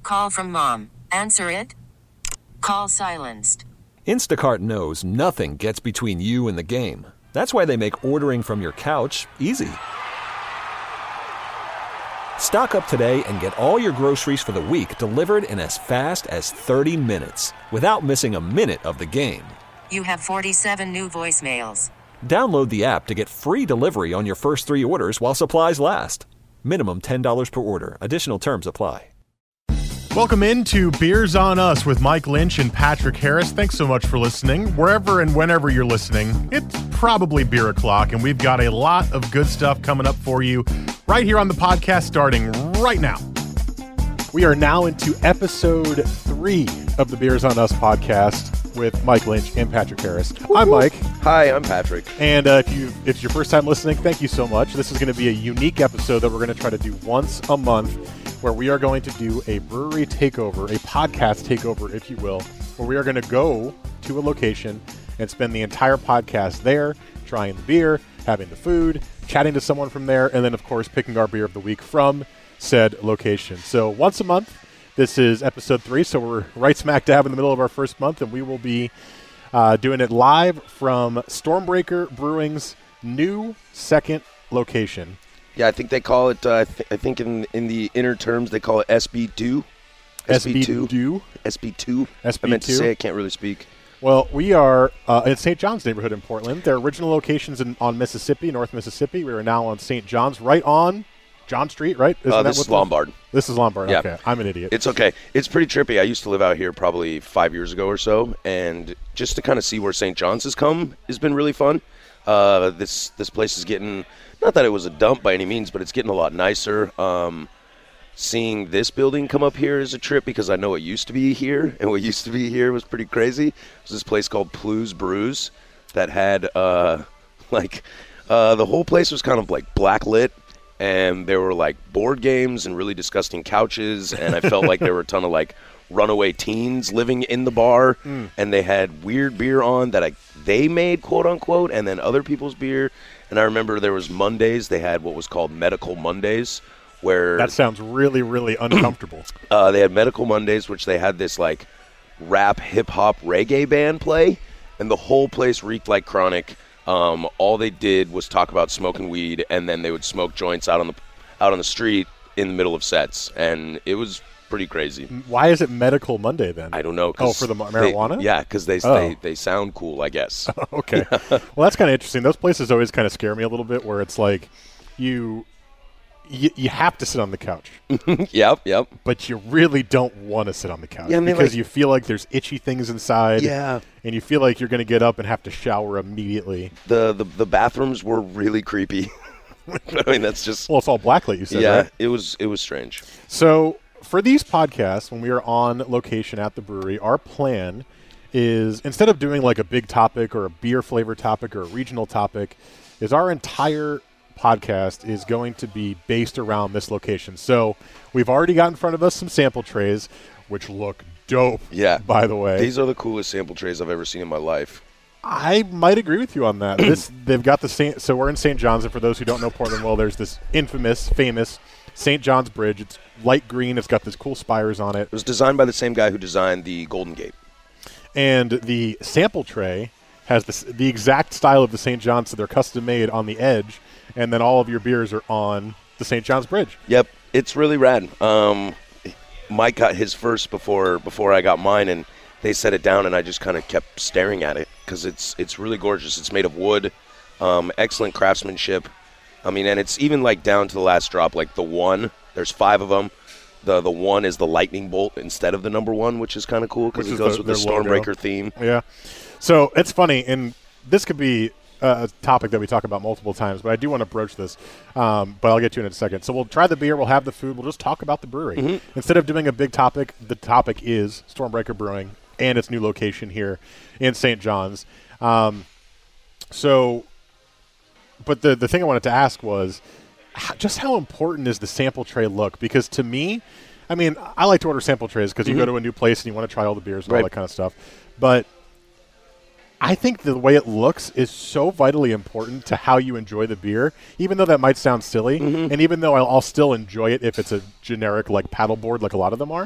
call from mom. Answer it. Call silenced. Instacart knows nothing gets between you and the game. That's why they make ordering from your couch easy. Stock up today and get all your groceries for the week delivered in as fast as 30 minutes without missing a minute of the game. You have 47 new voicemails. Download the app to get free delivery on your first 3 orders while supplies last. Minimum $10 per order. Additional terms apply. Welcome into Beers on Us with Mike Lynch and Patrick Harris. Thanks so much for listening. Wherever and whenever you're listening, it's probably beer o'clock, and we've got a lot of good stuff coming up for you right here on the podcast starting right now. We are now into episode 3 of the Beers on Us podcast with Mike Lynch and Patrick Harris. I'm Mike. Hi, I'm Patrick. And if it's your first time listening, thank you so much. This is going to be a unique episode that we're going to try to do once a month, where we are going to do a brewery takeover, a podcast takeover, if you will, where we are going to go to a location and spend the entire podcast there, trying the beer, having the food, chatting to someone from there, and then, of course, picking our beer of the week from said location. So once a month, this is episode 3, so we're right smack dab in the middle of our first month, and we will be doing it live from Stormbreaker Brewing's new second location. Yeah, I think they call it, I think in the inner terms, they call it SB2. SB2? SB2. SB2. I meant to say, I can't really speak. Well, we are in St. John's neighborhood in Portland. Their original location's on Mississippi, North Mississippi. We are now on St. John's, right on John Street, right? This is Lombard. This is Lombard, yeah. Okay. I'm an idiot. It's okay. It's pretty trippy. I used to live out here probably 5 years ago or so, and just to kind of see where St. John's has come has been really fun. This place is getting, not that it was a dump by any means, but it's getting a lot nicer. Seeing this building come up here is a trip because I know it used to be here, and what used to be here was pretty crazy. It was this place called Plou's Brews that had, the whole place was kind of like blacklit, and there were like board games and really disgusting couches, and I felt like there were a ton of like runaway teens living in the bar, and they had weird beer on that they made, quote unquote, and then other people's beer. And I remember there was Mondays. They had what was called Medical Mondays, where that sounds really, really uncomfortable. They had Medical Mondays, which they had this like rap, hip hop, reggae band play, and the whole place reeked like Chronic. All they did was talk about smoking weed, and then they would smoke joints out on the street in the middle of sets, and it was pretty crazy. Why is it Medical Monday then? I don't know. For the marijuana? Yeah, because they sound cool, I guess. Okay. Well, that's kind of interesting. Those places always kind of scare me a little bit, where it's like you have to sit on the couch. Yep. But you really don't want to sit on the couch because you feel like there's itchy things inside. Yeah. And you feel like you're going to get up and have to shower immediately. The bathrooms were really creepy. I mean, that's just... Well, it's all blacklit, you said, yeah, right? it was strange. So for these podcasts, when we are on location at the brewery, our plan is, instead of doing like a big topic or a beer flavor topic or a regional topic, is our entire podcast is going to be based around this location. So we've already got in front of us some sample trays, which look dope. Yeah, by the way, these are the coolest sample trays I've ever seen in my life. I might agree with you on that. They've got the St. So we're in St. John's, and for those who don't know Portland well, there's this famous St. John's Bridge. It's light green. It's got this cool spires on it. It was designed by the same guy who designed the Golden Gate. And the sample tray has the exact style of the St. John's, so they're custom made on the edge. And then all of your beers are on the St. John's Bridge. Yep, it's really rad. Mike got his first before I got mine, and they set it down, and I just kind of kept staring at it because it's really gorgeous. It's made of wood, excellent craftsmanship. I mean, and it's even like down to the last drop, like the one. There's 5 of them. The one is the lightning bolt instead of the number 1, which is kind of cool because it goes with the Stormbreaker theme. Yeah. So it's funny, and this could be a topic that we talk about multiple times, but I do want to broach this, but I'll get to it in a second. So we'll try the beer, we'll have the food, we'll just talk about the brewery. Mm-hmm. Instead of doing a big topic, the topic is Stormbreaker Brewing and its new location here in St. John's. But the thing I wanted to ask was, just how important is the sample tray look? Because to me, I mean, I like to order sample trays because you go to a new place and you want to try all the beers and all that kind of stuff. But I think the way it looks is so vitally important to how you enjoy the beer, even though that might sound silly, and even though I'll still enjoy it if it's a generic like paddleboard like a lot of them are.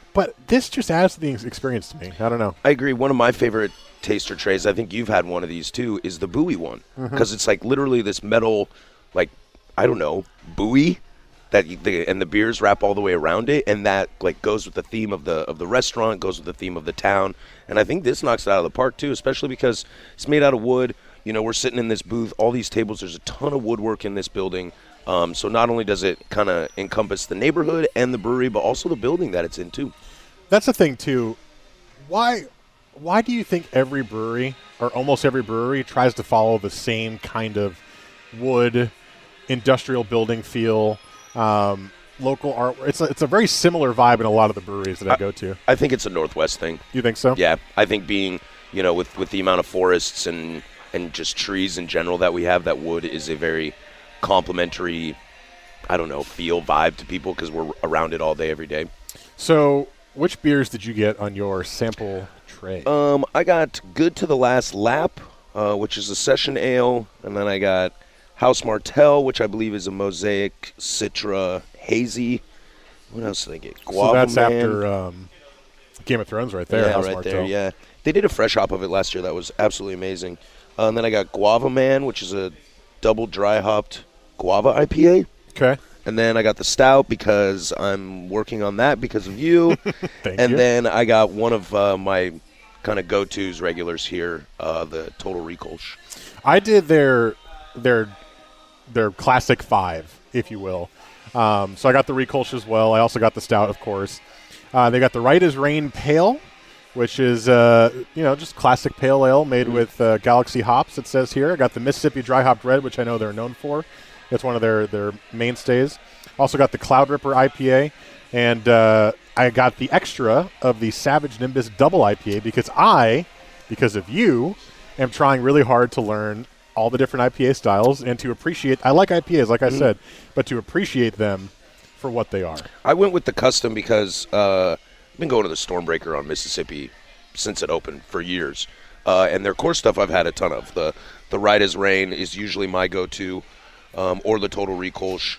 But this just adds to the experience to me. I don't know. I agree. One of my favorite taster trays, I think you've had one of these too, is the buoy one. Because it's like literally this metal, like, I don't know, buoy and the beers wrap all the way around it, and that like goes with the theme of the restaurant, goes with the theme of the town. And I think this knocks it out of the park too, especially because it's made out of wood. You know, we're sitting in this booth, all these tables, there's a ton of woodwork in this building. So not only does it kind of encompass the neighborhood and the brewery, but also the building that it's in too. That's the thing too. Why do you think every brewery, or almost every brewery, tries to follow the same kind of wood, industrial building feel, local art? It's a very similar vibe in a lot of the breweries that I go to. I think it's a Northwest thing. You think so? Yeah, I think being, you know, with the amount of forests and just trees in general that we have, that wood is a very complimentary, I don't know, feel, vibe to people because we're around it all day, every day. So, which beers did you get on your sample tray? I got Good to the Last Lap, which is a session ale, and then I got House Martell, which I believe is a Mosaic Citra Hazy. What else did I get? Guava so that's Man. after Game of Thrones right there. Yeah, House right Martell. there, yeah. They did a fresh hop of it last year that was absolutely amazing. And then I got Guava Man, which is a double dry hopped guava IPA. Okay. And then I got the stout because I'm working on that because of you. Thank and you. then I got one of my kind of go-tos regulars here, the Total Rekolsch. I did their classic 5, if you will. So I got the Rekolsch as well. I also got the stout, of course. They got the Right as Rain Pale, which is just classic pale ale made with Galaxy hops. It says here. I got the Mississippi Dry Hopped Red, which I know they're known for. It's one of their mainstays. Also got the Cloud Ripper IPA, and I got the extra of the Savage Nimbus Double IPA because of you, am trying really hard to learn all the different IPA styles and to appreciate. I like IPAs, like I said, but to appreciate them for what they are. I went with the custom because I've been going to the Stormbreaker on Mississippi since it opened for years, and their core stuff I've had a ton of. The Right as Rain is usually my go-to. Or the Total Rekolsch.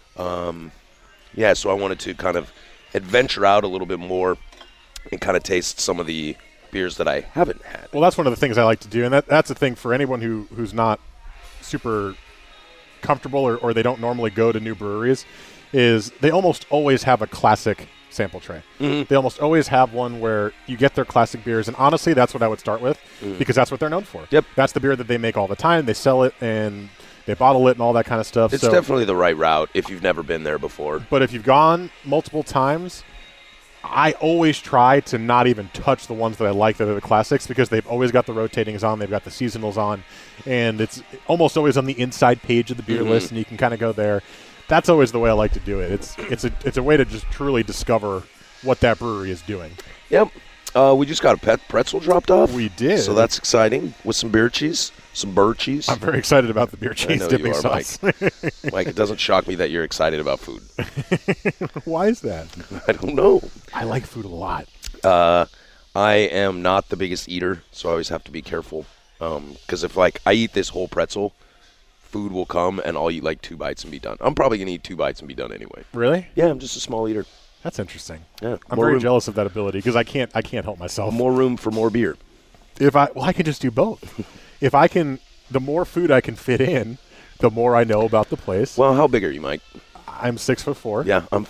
So I wanted to kind of adventure out a little bit more and kind of taste some of the beers that I haven't had. Well, that's one of the things I like to do, and that's the thing for anyone who's not super comfortable or they don't normally go to new breweries, is they almost always have a classic sample tray. Mm-hmm. They almost always have one where you get their classic beers, and honestly, that's what I would start with because that's what they're known for. Yep. That's the beer that they make all the time. They sell it, and they bottle it and all that kind of stuff. It's definitely the right route if you've never been there before. But if you've gone multiple times, I always try to not even touch the ones that I like that are the classics because they've always got the rotatings on, they've got the seasonals on, and it's almost always on the inside page of the beer list, and you can kind of go there. That's always the way I like to do it. It's a way to just truly discover what that brewery is doing. Yep. We just got a pretzel dropped off. We did. So that's exciting with some beer cheese. Some burr cheese. I'm very excited about the beer cheese dipping sauce. Mike, it doesn't shock me that you're excited about food. Why is that? I don't know. I like food a lot. I am not the biggest eater, so I always have to be careful. Because if I eat this whole pretzel, food will come and I'll eat like 2 bites and be done. I'm probably going to eat 2 bites and be done anyway. Really? Yeah, I'm just a small eater. That's interesting. Yeah, I'm very jealous of that ability because I can't help myself. More room for more beer. I can just do both. The more food I can fit in, the more I know about the place. Well, how big are you, Mike? I'm 6'4". Yeah, I'm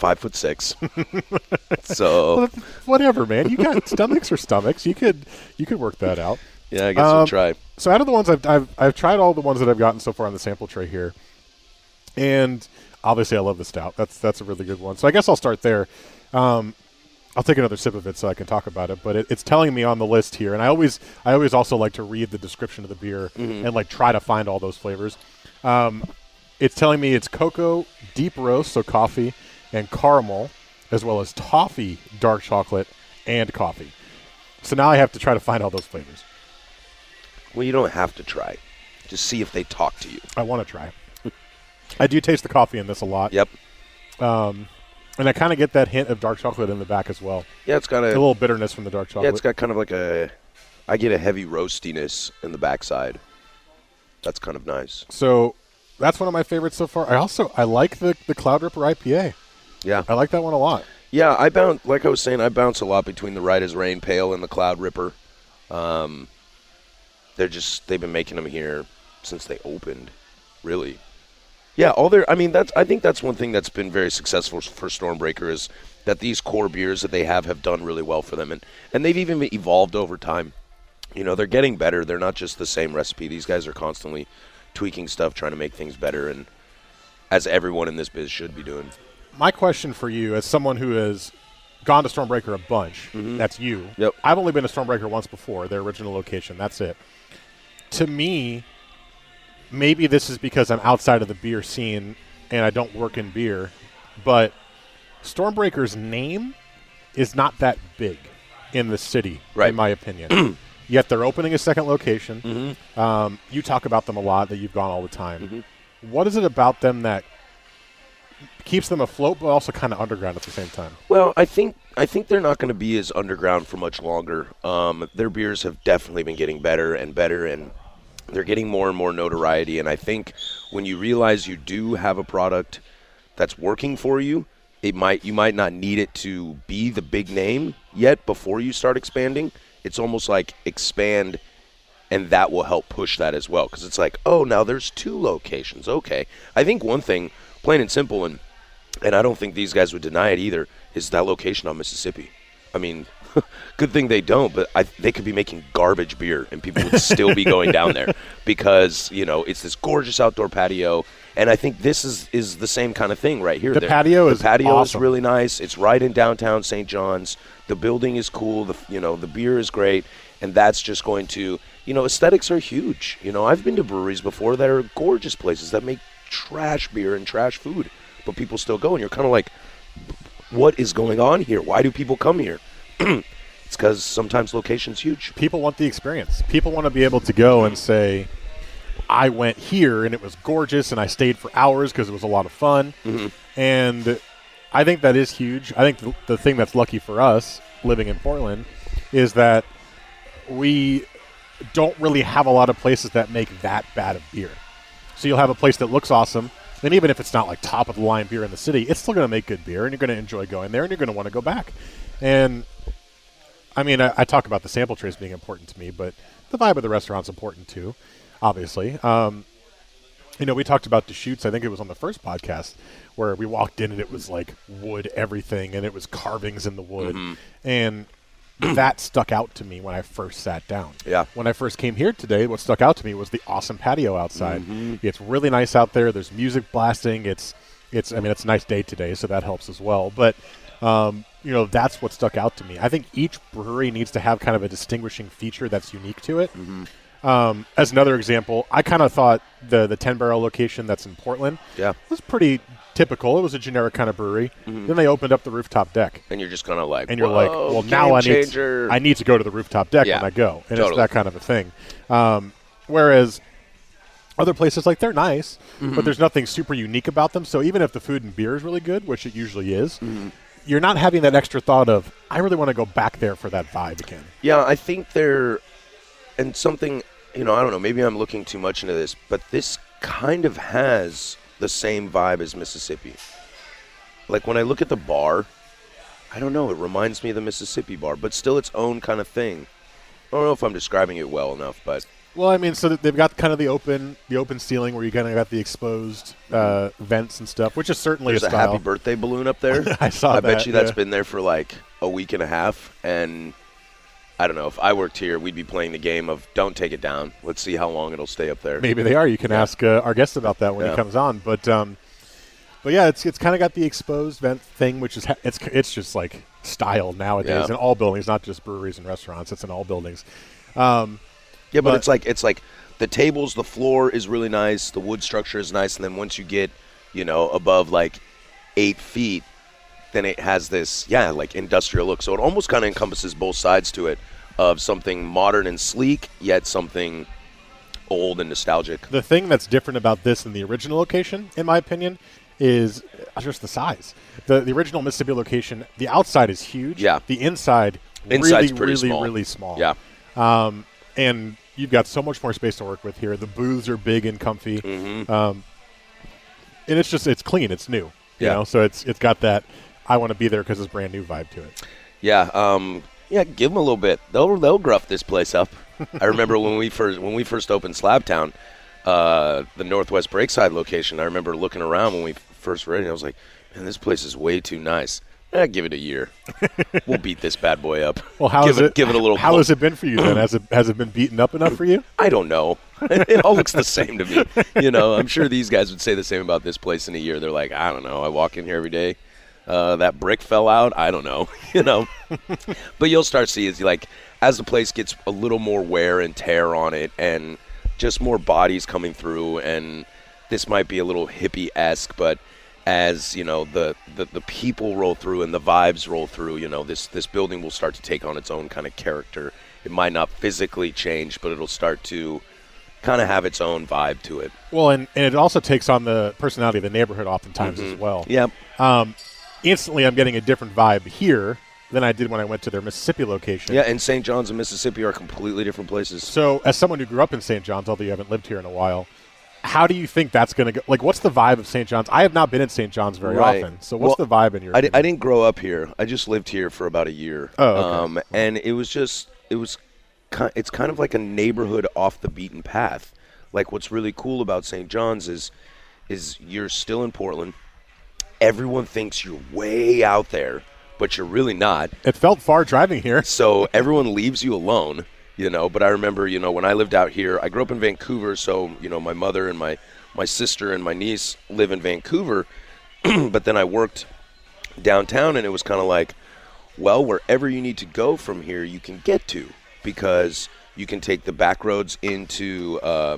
5'6". So well, whatever, man. You got stomachs or stomachs. You could work that out. Yeah, I guess we'll try. So out of the ones I've tried all the ones that I've gotten so far on the sample tray here, and obviously I love the stout. That's a really good one. So I guess I'll start there. I'll take another sip of it so I can talk about it. But it's telling me on the list here, and I always also like to read the description of the beer and try to find all those flavors. It's telling me it's cocoa, deep roast, so coffee, and caramel, as well as toffee, dark chocolate, and coffee. So now I have to try to find all those flavors. Well, you don't have to try. Just see if they talk to you. I want to try. I do taste the coffee in this a lot. Yep. And I kind of get that hint of dark chocolate in the back as well. Yeah, it's got a little bitterness from the dark chocolate. Yeah, it's got kind of like I get a heavy roastiness in the backside. That's kind of nice. So that's one of my favorites so far. I like the Cloud Ripper IPA. Yeah. I like that one a lot. Yeah, like I was saying, I bounce a lot between the Right as Rain Pale and the Cloud Ripper. They've been making them here since they opened, really. Yeah, I think that's one thing that's been very successful for Stormbreaker is that these core beers that they have done really well for them, and they've even evolved over time. You know, they're getting better. They're not just the same recipe. These guys are constantly tweaking stuff, trying to make things better, and as everyone in this biz should be doing. My question for you, as someone who has gone to Stormbreaker a bunch, that's you. Yep. I've only been to Stormbreaker once before, their original location. That's it. To me, maybe this is because I'm outside of the beer scene and I don't work in beer, but Stormbreaker's name is not that big in the city, in my opinion. Yet they're opening a second location. You talk about them a lot, that you've gone all the time. What is it about them that keeps them afloat but also kind of underground at the same time? Well, I think they're not going to be as underground for much longer. Their beers have definitely been getting better, and they're getting more and more notoriety. And I think when you realize you do have a product that's working for you, you might not need it to be the big name yet before you start expanding. It's almost like expand, and that will help push that as well. Because it's like, oh, now there's 2 locations. Okay. I think one thing, plain and simple, and I don't think these guys would deny it either, is that location on Mississippi. I mean, good thing they don't, but they could be making garbage beer, and people would still be going down there because, you know, it's this gorgeous outdoor patio. And I think this is the same kind of thing right here. The patio is awesome. Is really nice. It's right in downtown St. John's. The building is cool. The beer is great, and that's just going to, aesthetics are huge. I've been to breweries before that are gorgeous places that make trash beer and trash food, but people still go, and you're kind of like, what is going on here? Why do people come here? It's because sometimes location's huge. People want the experience. People want to be able to go and say, I went here and it was gorgeous and I stayed for hours because it was a lot of fun. And I think that is huge. I think the thing that's lucky for us living in Portland is that we don't really have a lot of places that make that bad of beer. So you'll have a place that looks awesome, and even if it's not like top of the line beer in the city, it's still going to make good beer, and you're going to enjoy going there, and you're going to want to go back. And I mean, I talk about the sample trays being important to me, but the vibe of the restaurant's important too, obviously. We talked about Deschutes. I think it was on the first podcast where we walked in and it was like wood everything, and it was carvings in the wood. And that stuck out to me when I first sat down. Yeah. When I first came here today, what stuck out to me was the awesome patio outside. It's really nice out there. There's music blasting. It's a nice day today, so that helps as well. But that's what stuck out to me. I think each brewery needs to have kind of a distinguishing feature that's unique to it. As another example, I kind of thought the 10 Barrel location that's in Portland was pretty typical. It was a generic kind of brewery. Then they opened up the rooftop deck. And you're just kind of like, and you're like, well, now I need to go to the rooftop deck when I go. And it's that kind of a thing. Whereas other places, like, they're nice, but there's nothing super unique about them. So even if the food and beer is really good, which it usually is, you're not having that extra thought of, I really want to go back there for that vibe again. Yeah, I think and something, I don't know, maybe I'm looking too much into this, but this kind of has the same vibe as Mississippi. Like, when I look at the bar, I don't know, it reminds me of the Mississippi bar, but still its own kind of thing. I don't know if I'm describing it well enough, but... Well, I mean, so they've got kind of the open ceiling where you kind of got the exposed vents and stuff, which is certainly There's a style. happy birthday balloon up there. I saw that. I bet you that's been there for like a week and a half, and I don't know, if I worked here, we'd be playing the game of don't take it down. Let's see how long it'll stay up there. Maybe they are. You can ask our guest about that when he comes on. But yeah, it's kind of got the exposed vent thing, which is it's just like style nowadays in all buildings, not just breweries and restaurants. It's in all buildings. But it's like the tables, the floor is really nice, the wood structure is nice, and then once you get, above like 8 feet, then it has this, like industrial look. So it almost kind of encompasses both sides to it, of something modern and sleek, yet something old and nostalgic. The thing that's different about this than the original location, in my opinion, is just the size. The original Mississippi location, the outside is huge. Yeah. The inside's really small. Yeah. And you've got so much more space to work with here. The booths are big and comfy. And it's clean. It's new. You know, so it's got that. I want to be there because it's brand new vibe to it. Yeah, give them a little bit. They'll gruff this place up. I remember when we first opened Slabtown, the Northwest Breakside location. I remember looking around when we first read it. I was like, man, this place is way too nice. Give it a year. We'll beat this bad boy up. Well, give it a little. How has it been for you then? Has it been beaten up enough for you? I don't know. It all looks the same to me. I'm sure these guys would say the same about this place in a year. They're like, I don't know. I walk in here every day. That brick fell out. I don't know. But you'll start seeing as the place gets a little more wear and tear on it, and just more bodies coming through, and this might be a little hippie-esque, but as the people roll through and the vibes roll through, this building will start to take on its own kind of character. It might not physically change, but it'll start to kind of have its own vibe to it. Well, and it also takes on the personality of the neighborhood oftentimes as well. Yep. Instantly, I'm getting a different vibe here than I did when I went to their Mississippi location. Yeah, and St. John's and Mississippi are completely different places. So, as someone who grew up in St. John's, although you haven't lived here in a while, how do you think that's going to go? What's the vibe of St. John's? I have not been in St. John's very often. So what's the vibe in your opinion? I didn't grow up here. I just lived here for about a year. Oh, okay. And it's kind of like a neighborhood off the beaten path. What's really cool about St. John's is you're still in Portland. Everyone thinks you're way out there, but you're really not. It felt far driving here. So everyone leaves you alone. But I remember, when I lived out here, I grew up in Vancouver, so, my mother and my sister and my niece live in Vancouver, but then I worked downtown, and it was kind of like, well, wherever you need to go from here, you can get to, because you can take the back roads into,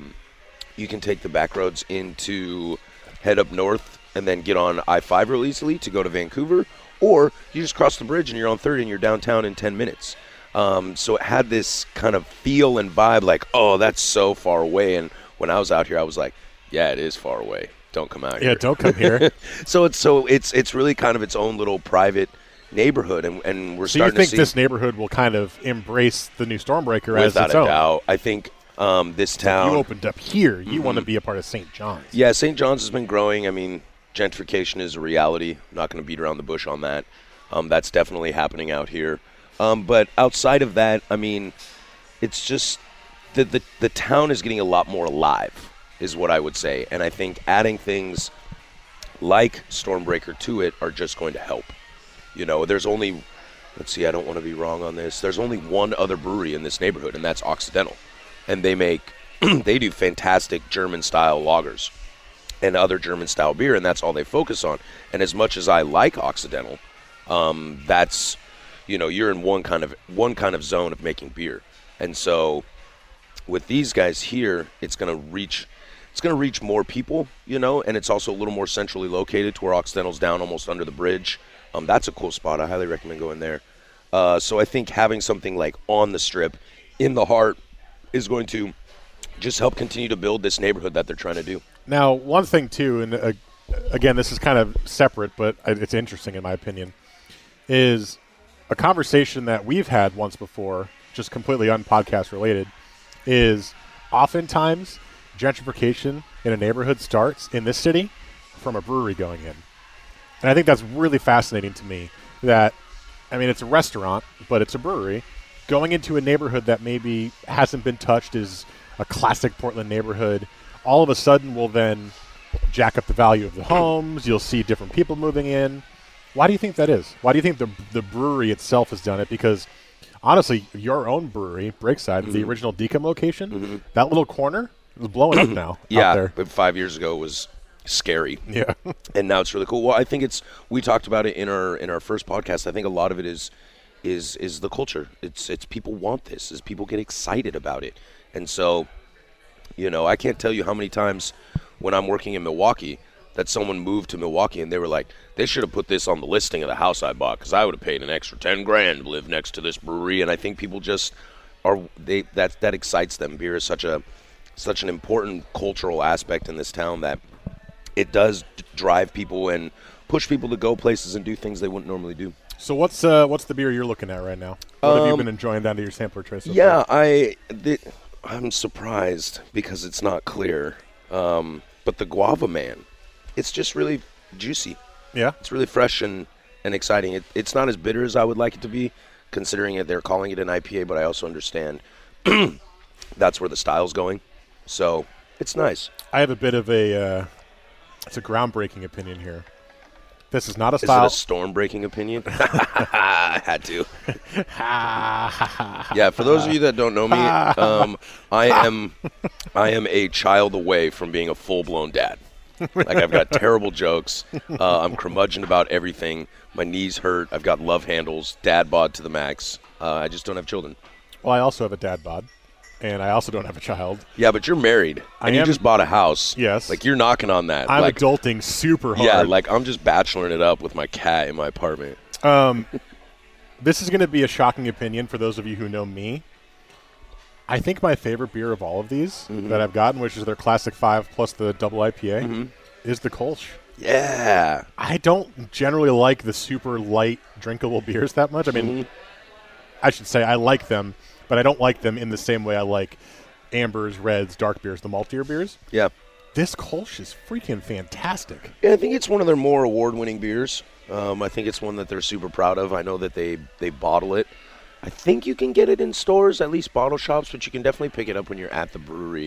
head up north and then get on I-5 real easily to go to Vancouver, or you just cross the bridge and you're on 30 and you're downtown in 10 minutes. So it had this kind of feel and vibe oh, that's so far away. And when I was out here, I was like, yeah, it is far away. Don't come out here. Yeah, don't come here. So it's really kind of its own little private neighborhood, and we're starting to see. So you think this neighborhood will kind of embrace the new Stormbreaker as its own? Without a doubt. I think this town. If you opened up here, you want to be a part of St. John's. Yeah, St. John's has been growing. I mean, gentrification is a reality. I'm not going to beat around the bush on that. That's definitely happening out here. But outside of that, I mean, it's just the town is getting a lot more alive, is what I would say. And I think adding things like Stormbreaker to it are just going to help. There's only, let's see, I don't want to be wrong on this. There's only one other brewery in this neighborhood, and that's Occidental. And they do fantastic German-style lagers and other German-style beer, and that's all they focus on. And as much as I like Occidental, that's... you're in one kind of zone of making beer. And so with these guys here, it's going to reach more people, and it's also a little more centrally located to where Occidental's down almost under the bridge. That's a cool spot. I highly recommend going there. So I think having something like on the strip in the heart is going to just help continue to build this neighborhood that they're trying to do. Now, one thing too, and again, this is kind of separate, but it's interesting in my opinion, is a conversation that we've had once before, just completely unpodcast related, is oftentimes gentrification in a neighborhood starts in this city from a brewery going in. And I think that's really fascinating to me that, I mean, it's a restaurant, but it's a brewery. Going into a neighborhood that maybe hasn't been touched is a classic Portland neighborhood, all of a sudden will then jack up the value of the homes. You'll see different people moving in. Why do you think that is? Why do you think the brewery itself has done it? Because, honestly, your own brewery, Breakside, the original Decom location, that little corner is blowing up now. Yeah, out there. But 5 years ago was scary. Yeah. And now it's really cool. Well, I think we talked about it in our first podcast. I think a lot of it is the culture. It's people want this, is people get excited about it. And so, I can't tell you how many times when I'm working in Milwaukee that someone moved to Milwaukee and they were like, they should have put this on the listing of the house I bought because I would have paid an extra $10,000 to live next to this brewery. And I think people just that excites them. Beer is such an important cultural aspect in this town that it does drive people and push people to go places and do things they wouldn't normally do. So what's the beer you're looking at right now? What have you been enjoying down to your sampler tray so far? I'm surprised because it's not clear. But the Guava Man, it's just really juicy. Yeah. It's really fresh, and and exciting. It's not as bitter as I would like it to be, considering they're calling it an IPA, but I also understand that's where the style's going. So it's nice. I have a bit of it's a groundbreaking opinion here. This is not a Is style. it a storm-breaking opinion? I had to. Yeah, for those of you that don't know me, I am a child away from being a full-blown dad. Like, I've got terrible jokes. I'm curmudgeon about everything. My knees hurt. I've got love handles, dad bod to the max. I just don't have children. Well, I also have a dad bod, and I also don't have a child. Yeah, but you're married, and you just bought a house. Yes. Like, you're knocking on that. I'm like, adulting super hard. Yeah, like, I'm just bacheloring it up with my cat in my apartment. This is going to be a shocking opinion for those of you who know me. I think my favorite beer of all of these that I've gotten, which is their Classic 5 plus the double IPA, is the Kolsch. Yeah. I don't generally like the super light, drinkable beers that much. I mean, I should say I like them, but I don't like them in the same way I like ambers, reds, dark beers, the maltier beers. Yeah. This Kolsch is freaking fantastic. Yeah, I think it's one of their more award-winning beers. I think it's one that they're super proud of. I know that they bottle it. I think you can get it in stores, at least bottle shops, but you can definitely pick it up when you're at the brewery.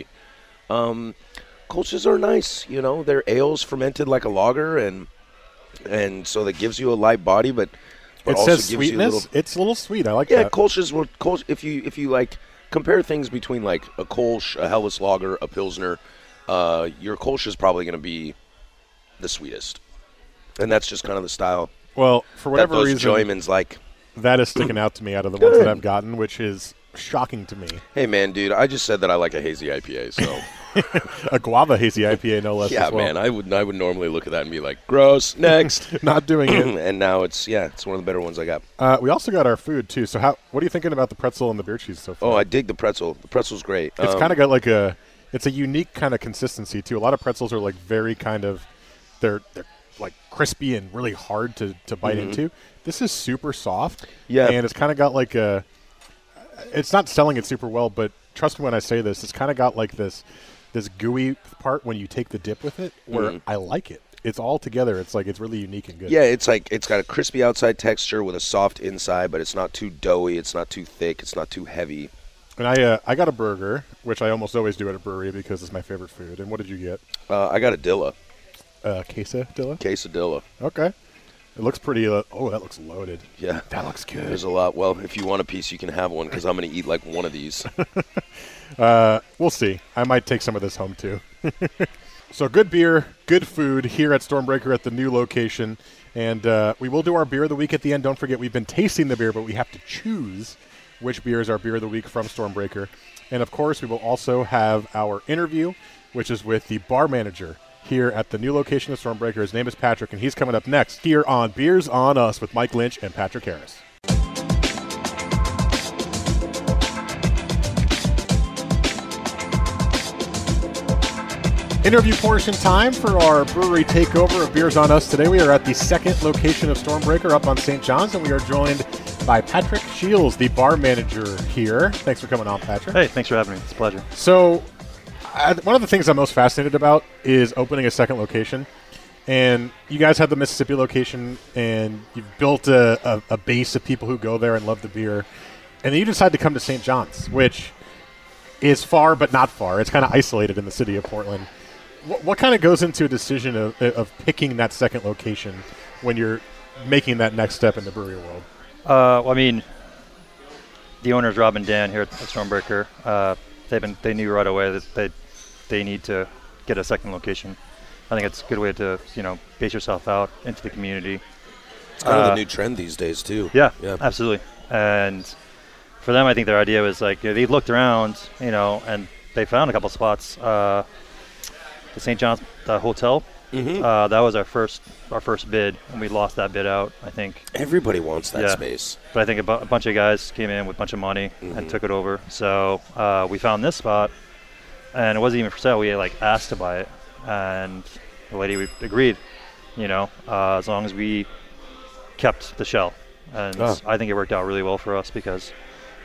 Kolsch's are nice, you know. They're ales fermented like a lager, and so that gives you a light body, but It also says gives sweetness. you a little. It's a little sweet. I like Yeah, that. Kolsch's. If you like compare things between like a Kolsch, a Helles Lager, a Pilsner, your Kolsch is probably going to be the sweetest, and that's just kind of the style. Well, for whatever that those reason, Joymans like. that is sticking out to me out of the ones that I've gotten, which is shocking to me. Hey, man, dude, I just said that I like a hazy IPA, so. A guava hazy IPA, no less. Yeah, as well. man, I would normally look at that and be like, gross, next. Not doing it. And now it's one of the better ones I got. We also got our food too. So what are you thinking about the pretzel and the beer cheese so far? Oh, I dig the pretzel. The pretzel's great. It's kind of got like it's a unique kind of consistency too. A lot of pretzels are like very kind of, they're like crispy and really hard to bite into. This is super soft. Yeah. And it's kind of got like it's not selling it super well, but trust me when I say this, it's kind of got like this gooey part when you take the dip with it where I like it. It's all together. It's like it's really unique and good. Yeah, it's like it's got a crispy outside texture with a soft inside, but it's not too doughy. It's not too thick. It's not too heavy. And I got a burger, which I almost always do at a brewery because it's my favorite food. And what did you get? I got a Dilla. Quesadilla? Quesadilla. Okay. It looks pretty. That looks loaded. Yeah. That looks good. There's a lot. Well, if you want a piece, you can have one because I'm going to eat like one of these. We'll see. I might take some of this home too. So good beer, good food here at Stormbreaker at the new location. And we will do our beer of the week at the end. Don't forget, we've been tasting the beer, but we have to choose which beer is our beer of the week from Stormbreaker. And of course, we will also have our interview, which is with the bar manager here at the new location of Stormbreaker. His name is Patrick, and he's coming up next here on Beers on Us with Mike Lynch and Patrick Harris. Interview portion time for our brewery takeover of Beers on Us. Today we are at the second location of Stormbreaker up on St. John's, and we are joined by Patrick Shields, the bar manager here. Thanks for coming on, Patrick. Hey, thanks for having me. It's a pleasure. So one of the things I'm most fascinated about is opening a second location. And you guys have the Mississippi location, and you've built a base of people who go there and love the beer. And then you decide to come to St. John's, which is far but not far. It's kind of isolated in the city of Portland. What kind of goes into a decision of picking that second location when you're making that next step in the brewery world? Well, I mean, the owners, Rob and Dan here at Stormbreaker, they knew right away that they need to get a second location. I think it's a good way to, base yourself out into the community. It's kind of the new trend these days, too. Yeah, absolutely. And for them, I think their idea was like, they looked around, and they found a couple spots. The St. John's Hotel, that was our first bid, and we lost that bid out, I think. Everybody wants that space. But I think a bunch of guys came in with a bunch of money and took it over. So we found this spot, and it wasn't even for sale. We asked to buy it, and the lady agreed, as long as we kept the shell. And I think it worked out really well for us because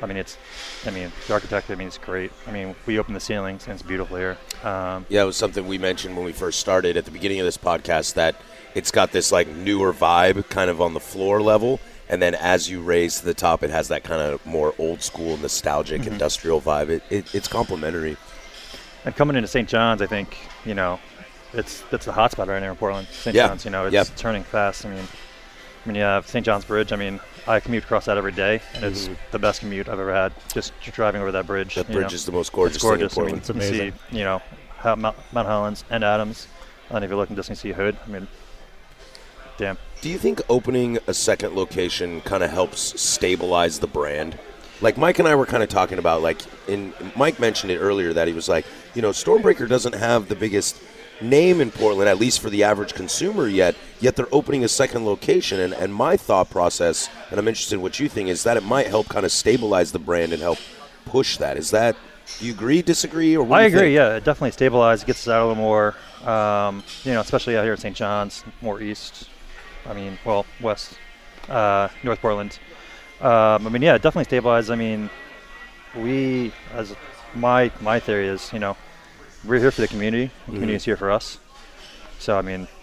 the architect, it's great. We open the ceilings and it's beautiful here. It was something we mentioned when we first started at the beginning of this podcast, that it's got this like newer vibe kind of on the floor level. And then as you raise to the top, it has that kind of more old school, nostalgic, industrial vibe. It's complementary. And coming into St. John's, I think, it's the hot spot right now in Portland. St. John's, it's turning fast. You have St. John's Bridge. I commute across that every day, and it's the best commute I've ever had, just driving over that bridge. That bridge is the most gorgeous thing in Portland. It's amazing. You see, Mount Highlands and Adams, and then if you look and just see Hood, damn. Do you think opening a second location kind of helps stabilize the brand? Like Mike and I were kind of talking about, Mike mentioned it earlier that he was like, Stormbreaker doesn't have the biggest name in Portland, at least for the average consumer yet they're opening a second location. And my thought process, and I'm interested in what you think, is that it might help kind of stabilize the brand and help push that. Do you agree, disagree, or what I do you agree, think? yeah. It definitely stabilizes, gets us out a little more, especially out here at St. John's, more east. West, North Portland. It definitely stabilizes. We, as my theory is, we're here for the community. The community is here for us. So,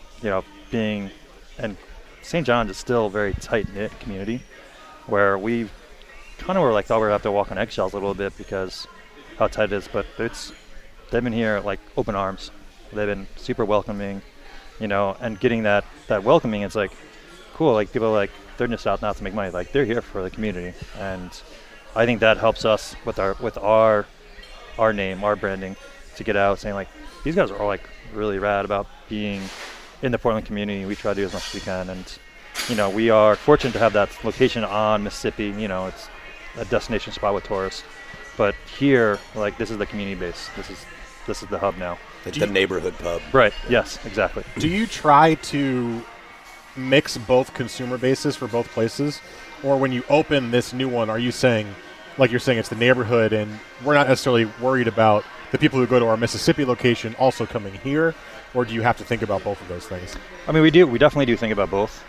and St. John's is still a very tight-knit community where we kind of thought we were have to walk on eggshells a little bit because how tight it is. But they've been here like open arms. They've been super welcoming, and getting that welcoming, it's like cool. Like people they're just out not to make money. Like they're here for the community. And I think that helps us with our name, our branding, to get out saying these guys are all really rad about being in the Portland community. We try to do as much as we can, and we are fortunate to have that location on Mississippi. It's a destination spot with tourists, but here this is the community base. This is the hub now. Like the neighborhood pub. Right. Yes, exactly. Do you try to mix both consumer bases for both places, or when you open this new one, are you saying, like you're saying, it's the neighborhood and we're not necessarily worried about the people who go to our Mississippi location also coming here, or do you have to think about both of those things? We definitely do think about both.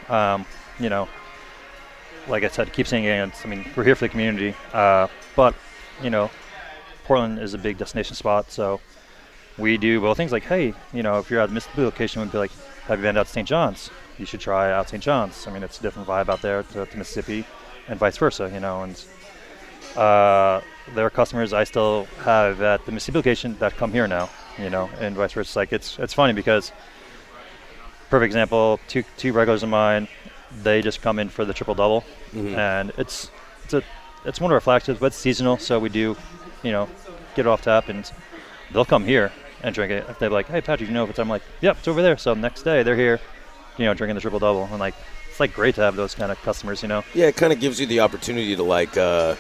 Like I said, keep saying it. We're here for the community, but Portland is a big destination spot, so we do both things. Hey, if you're at the Mississippi location, we'd be like, have you been out to St. John's? You should try out St. John's. It's a different vibe out there to Mississippi, and vice versa. And there are customers I still have at the Mississippi location that come here now, and vice versa. It's funny because, perfect example, two regulars of mine, they just come in for the triple double, and it's one of our flagships, but it's seasonal, so we do, get it off tap, and they'll come here and drink it. If they're like, hey Patrick, if it's, I'm like, yep, it's over there. So next day they're here, drinking the triple double, and it's great to have those kind of customers, Yeah, it kind of gives you the opportunity to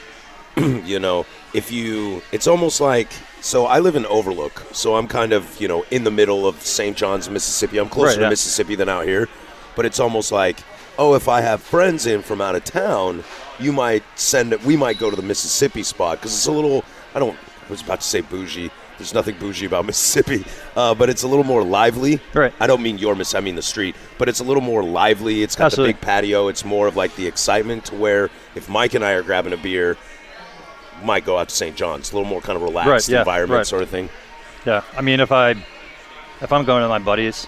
it's almost so I live in Overlook, so I'm kind of, in the middle of St. John's, Mississippi. I'm closer to Mississippi than out here, but it's almost if I have friends in from out of town, we might go to the Mississippi spot because it's a little, I was about to say bougie. There's nothing bougie about Mississippi, but it's a little more lively. Right. I don't mean I mean the street, but it's a little more lively. It's got Absolutely. the big patio. It's more of the excitement to where if Mike and I are grabbing a beer, might go out to St. John's. A little more kind of relaxed environment sort of thing. Yeah. If I'm going to my buddies,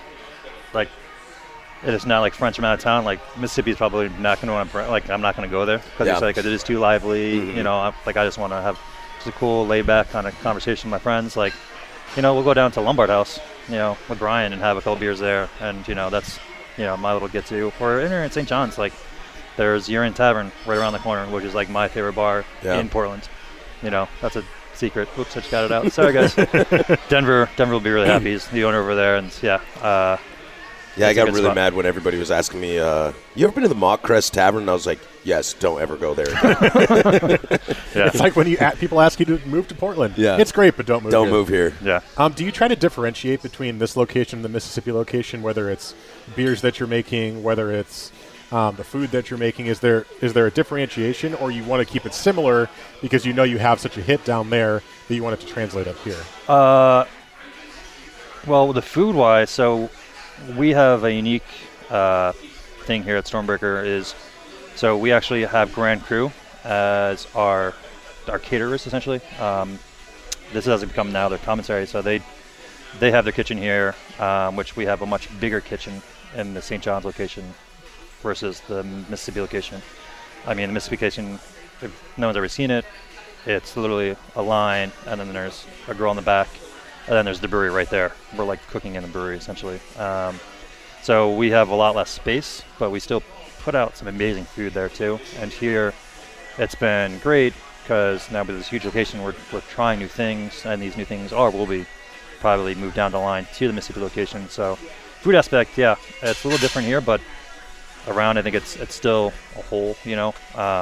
it is not friends from out of town. Mississippi's probably not going to want to. I'm not going to go there because it is too lively. I just want to have just a cool, laid-back kind of conversation with my friends. We'll go down to Lombard House, with Brian and have a couple beers there, and that's my little get-to. Or in St. John's, there's Urine Tavern right around the corner, which is my favorite bar in Portland. That's a secret. Oops, I just got it out. Sorry, guys. Denver will be really happy. He's the owner over there, and I got really mad when everybody was asking me, you ever been to the Mock Crest Tavern? And I was like, yes, don't ever go there again. It's like when people ask you to move to Portland. Yeah. It's great, but don't move here. Don't move here. Yeah. Do you try to differentiate between this location and the Mississippi location, whether it's beers that you're making, whether it's the food that you're making? Is there a differentiation, or you want to keep it similar because you have such a hit down there that you want it to translate up here? Well, the food-wise, so we have a unique thing here at Stormbreaker so we actually have Grand Cru as our caterers, essentially. This has become now their commissary, so they have their kitchen here, which we have a much bigger kitchen in the St. John's location versus the Mississippi location. I mean, the Mississippi location, if no one's ever seen it, it's literally a line, and then there's a grill in the back, and then there's the brewery right there. We're like cooking in the brewery, essentially. So we have a lot less space, but we still put out some amazing food there too. And here, it's been great because now with this huge location, we're trying new things, and these new things will be probably moved down the line to the Mississippi location. So food aspect, yeah, it's a little different here, but around, I think it's still a whole, you know.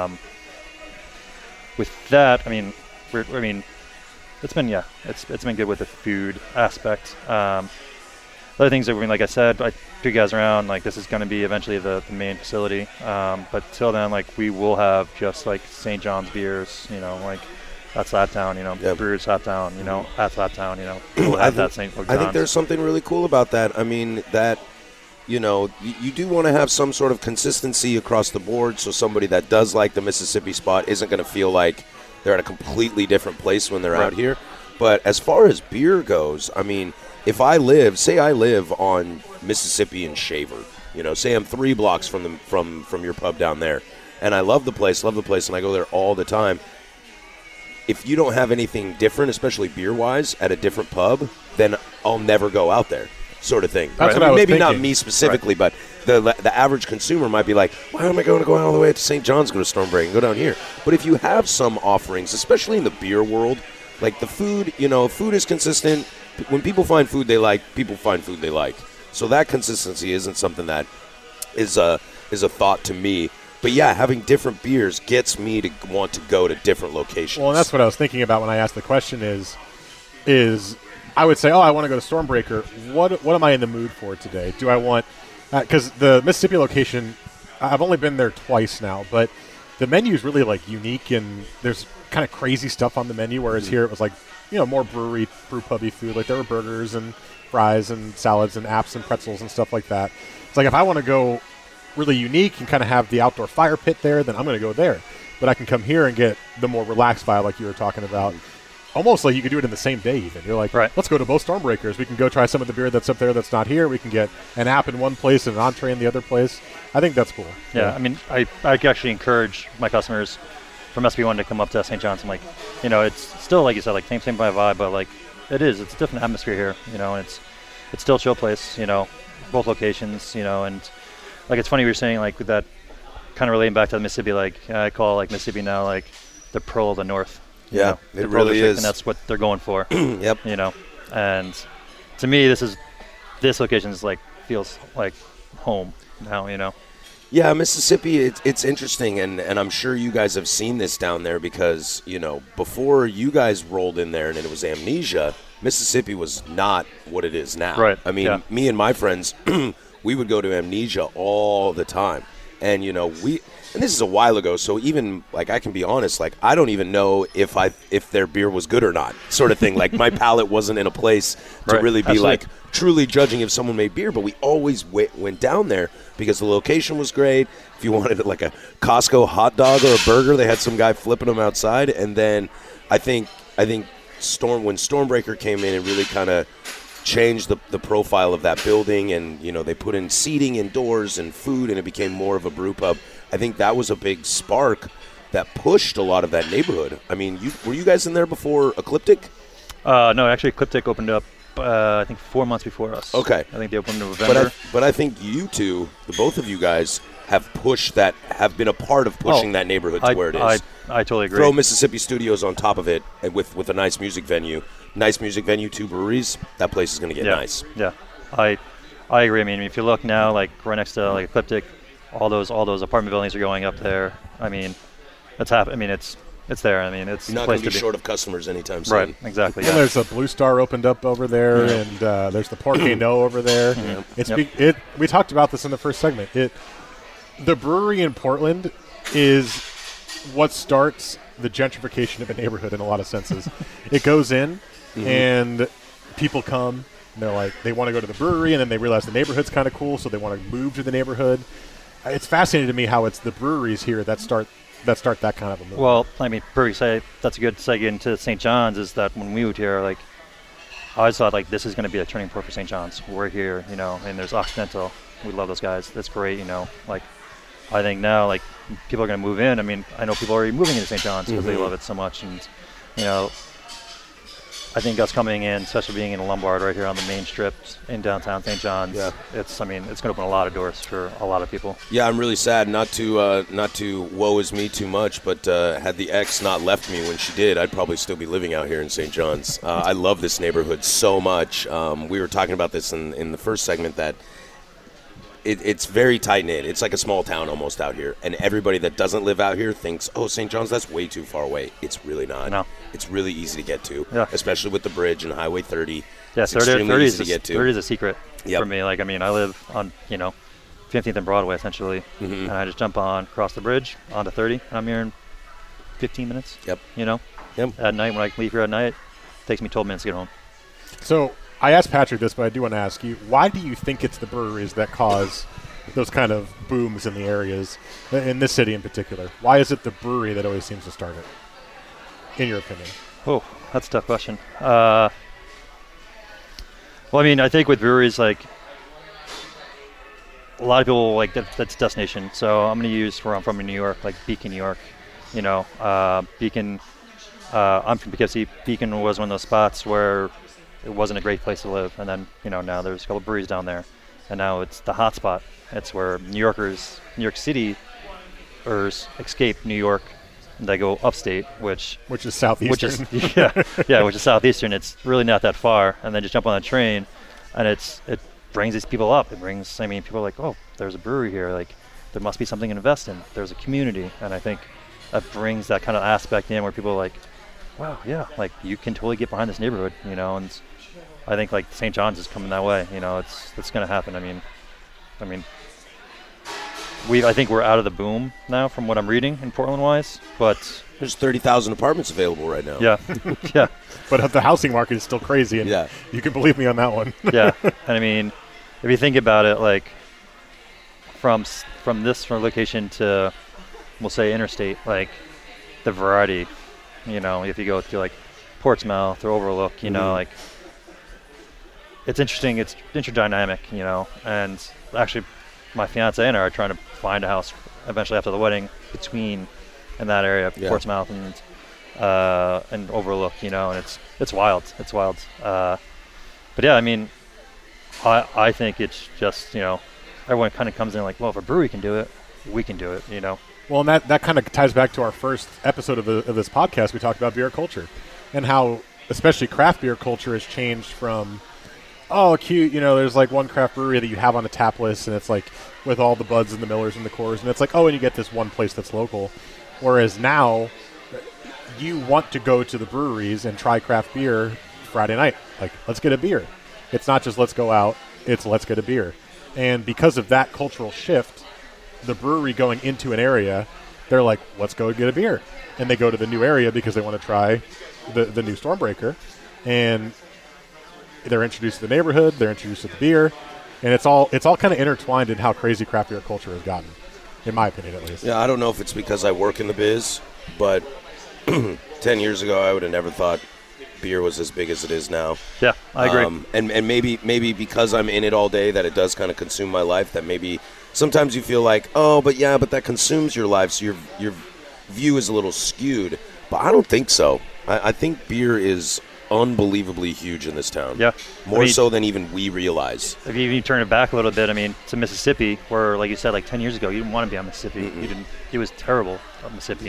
With that, I mean, it's been good with the food aspect. Other things that like I said, I took you guys around. Like this is going to be eventually the main facility, but till then, like we will have just like St. John's beers, you know, like at Slaptown, you know, Brewers Slaptown, you know, at Slaptown, you know, we'll have that St. John's. I think there's something really cool about that. I mean, that, you know, you do want to have some sort of consistency across the board, so somebody that does like the Mississippi spot isn't going to feel like they're at a completely different place when they're out here. But as far as beer goes, I mean, if I live on Mississippi and Shaver, you know, say I'm 3 blocks from your pub down there, and I love the place, and I go there all the time. If you don't have anything different, especially beer-wise, at a different pub, then I'll never go out there, sort of thing. That's what I was maybe thinking. not me specifically, but the average consumer might be like, why am I going to go all the way to St. John's, go to Stormbreak, and go down here? But if you have some offerings, especially in the beer world, like the food, you know, food is consistent. When people find food they like, people find food they like. So that consistency isn't something that is a thought to me. But yeah, having different beers gets me to want to go to different locations. Well, and that's what I was thinking about when I asked the question is I would say, I want to go to Stormbreaker. What am I in the mood for today? Do I want because the Mississippi location, I've only been there twice now, but the menu is really like unique, and there's kind of crazy stuff on the menu, whereas here it was like, you know, more brew pubby food. Like there were burgers and fries and salads and apps and pretzels and stuff like that. It's like if I want to go really unique and kind of have the outdoor fire pit there, then I'm going to go there. But I can come here and get the more relaxed vibe like you were talking about. Almost like you could do it in the same day even. You're like, let's go to both Stormbreakers. We can go try some of the beer that's up there that's not here. We can get an app in one place and an entree in the other place. I think that's cool. Yeah. I mean, I actually encourage my customers from SB1 to come up to St. John's. I'm like, you know, it's still, like you said, like same vibe, but like it's a different atmosphere here, you know, and it's still a chill place, you know, both locations, you know, and like it's funny we were saying like with that kind of relating back to the Mississippi, like I call like Mississippi now like the Pearl of the North. Yeah, it really is. And that's what they're going for. Yep. You know, and to me, this location is like feels like home now, you know. Yeah, Mississippi, it's interesting, and I'm sure you guys have seen this down there because, you know, before you guys rolled in there and it was Amnesia, Mississippi was not what it is now. Right. I mean, me and my friends, we would go to Amnesia all the time. And, you know, and this is a while ago, so even, like, I can be honest, like, I don't even know if their beer was good or not, sort of thing. Like, my palate wasn't in a place to really be, like, truly judging if someone made beer, but we always went down there because the location was great. If you wanted, like, a Costco hot dog or a burger, they had some guy flipping them outside. And then I think when Stormbreaker came in, it really kind of changed the profile of that building, and, you know, they put in seating indoors and food, and it became more of a brew pub. I think that was a big spark that pushed a lot of that neighborhood. I mean, were you guys in there before Ecliptic? No, actually Ecliptic opened up I think 4 months before us. Okay. I think they opened in November. But I think you two, the both of you guys, have pushed that, have been a part of pushing that neighborhood to where it is. I totally agree. Throw Mississippi Studios on top of it, and with a nice music venue. Nice music venue, 2 breweries, that place is going to get nice. Yeah, I agree. I mean, if you look now, like right next to like Ecliptic, all those apartment buildings are going up there. I mean, it's happening. I mean, it's there. I mean, it's not going to be short of customers anytime soon. Right, exactly. And there's a Blue Star opened up over there, and there's the Porque No over there. We talked about this in the first segment. The brewery in Portland is what starts the gentrification of a neighborhood in a lot of senses. It goes in, and people come, and they're like, they want to go to the brewery, and then they realize the neighborhood's kind of cool, so they want to move to the neighborhood. It's fascinating to me how it's the breweries here that start that start that kind of a movement? Well, I mean, that's a good segue into St. John's. Is that when we moved here, like, I always thought like this is going to be a turning point for St. John's. We're here, and there's Occidental. We love those guys. That's great, Like, I think now like people are going to move in. I mean, I know people are already moving into St. John's because they love it so much, and I think us coming in, especially being in Lombard right here on the main strip in downtown St. John's, it's going to open a lot of doors for a lot of people. Yeah, I'm really sad not to woe is me too much, but had the ex not left me when she did, I'd probably still be living out here in St. John's. I love this neighborhood so much. We were talking about this in the first segment that it's very tight-knit. It's like a small town almost out here. And everybody that doesn't live out here thinks, oh, St. John's, that's way too far away. It's really not. No. It's really easy to get to, especially with the bridge and Highway 30. Yeah, it's extremely easy to get to. 30 is a secret for me. Like, I mean, I live on, 15th and Broadway, essentially. And I just jump on, cross the bridge, onto 30, and I'm here in 15 minutes. Yep. At night, when I leave here at night, it takes me 12 minutes to get home. So I asked Patrick this, but I do want to ask you, why do you think it's the breweries that cause those kind of booms in the areas, in this city in particular? Why is it the brewery that always seems to start it, in your opinion? Oh, that's a tough question. Well, I mean, I think with breweries, like, a lot of people, like, that's destination. So I'm going to use where I'm from in New York, like Beacon, New York. Beacon, I'm from Poughkeepsie. Beacon was one of those spots where it wasn't a great place to live. And then, now there's a couple of breweries down there. And now it's the hot spot. It's where New York City escape New York. And they go upstate, which is southeastern. Which is southeastern. It's really not that far. And then just jump on the train, and it brings these people up. People are like, oh, there's a brewery here. Like, there must be something to invest in. There's a community. And I think that brings that kind of aspect in where people are like, wow, yeah, like, you can totally get behind this neighborhood, and I think like St. John's is coming that way. It's going to happen. I mean, I think we're out of the boom now, from what I'm reading in Portland-wise. But there's 30,000 apartments available right now. Yeah, yeah. But the housing market is still crazy, and you can believe me on that one. Yeah, and I mean, if you think about it, like from this location to, we'll say, interstate, like the variety. If you go to like Portsmouth or Overlook, like. It's interesting. It's interdynamic, and actually my fiance and I are trying to find a house eventually after the wedding in that area, Portsmouth and Overlook, and it's wild. It's wild. But yeah, I mean, I think it's just, everyone kind of comes in like, well, if a brewery can do it, we can do it, Well, and that kind of ties back to our first episode of this podcast. We talked about beer culture and how especially craft beer culture has changed from, oh, cute, there's like one craft brewery that you have on a tap list, and it's like with all the Buds and the Millers and the Coors, and it's like, oh, and you get this one place that's local. Whereas now, you want to go to the breweries and try craft beer Friday night. Like, let's get a beer. It's not just let's go out, it's let's get a beer. And because of that cultural shift, the brewery going into an area, they're like, let's go get a beer. And they go to the new area because they want to try the new Stormbreaker. And they're introduced to the neighborhood, they're introduced to the beer, and it's all kind of intertwined in how crazy craft beer culture has gotten, in my opinion at least. Yeah, I don't know if it's because I work in the biz, but 10 years ago I would have never thought beer was as big as it is now. Yeah, I agree. And maybe because I'm in it all day that it does kind of consume my life, that maybe sometimes you feel like, oh, but that consumes your life, so your view is a little skewed. But I don't think so. I think beer is unbelievably huge in this town. Yeah. More so than even we realize. If you even turn it back a little bit, to Mississippi, where, like you said, like 10 years ago, you didn't want to be on Mississippi. It was terrible on Mississippi,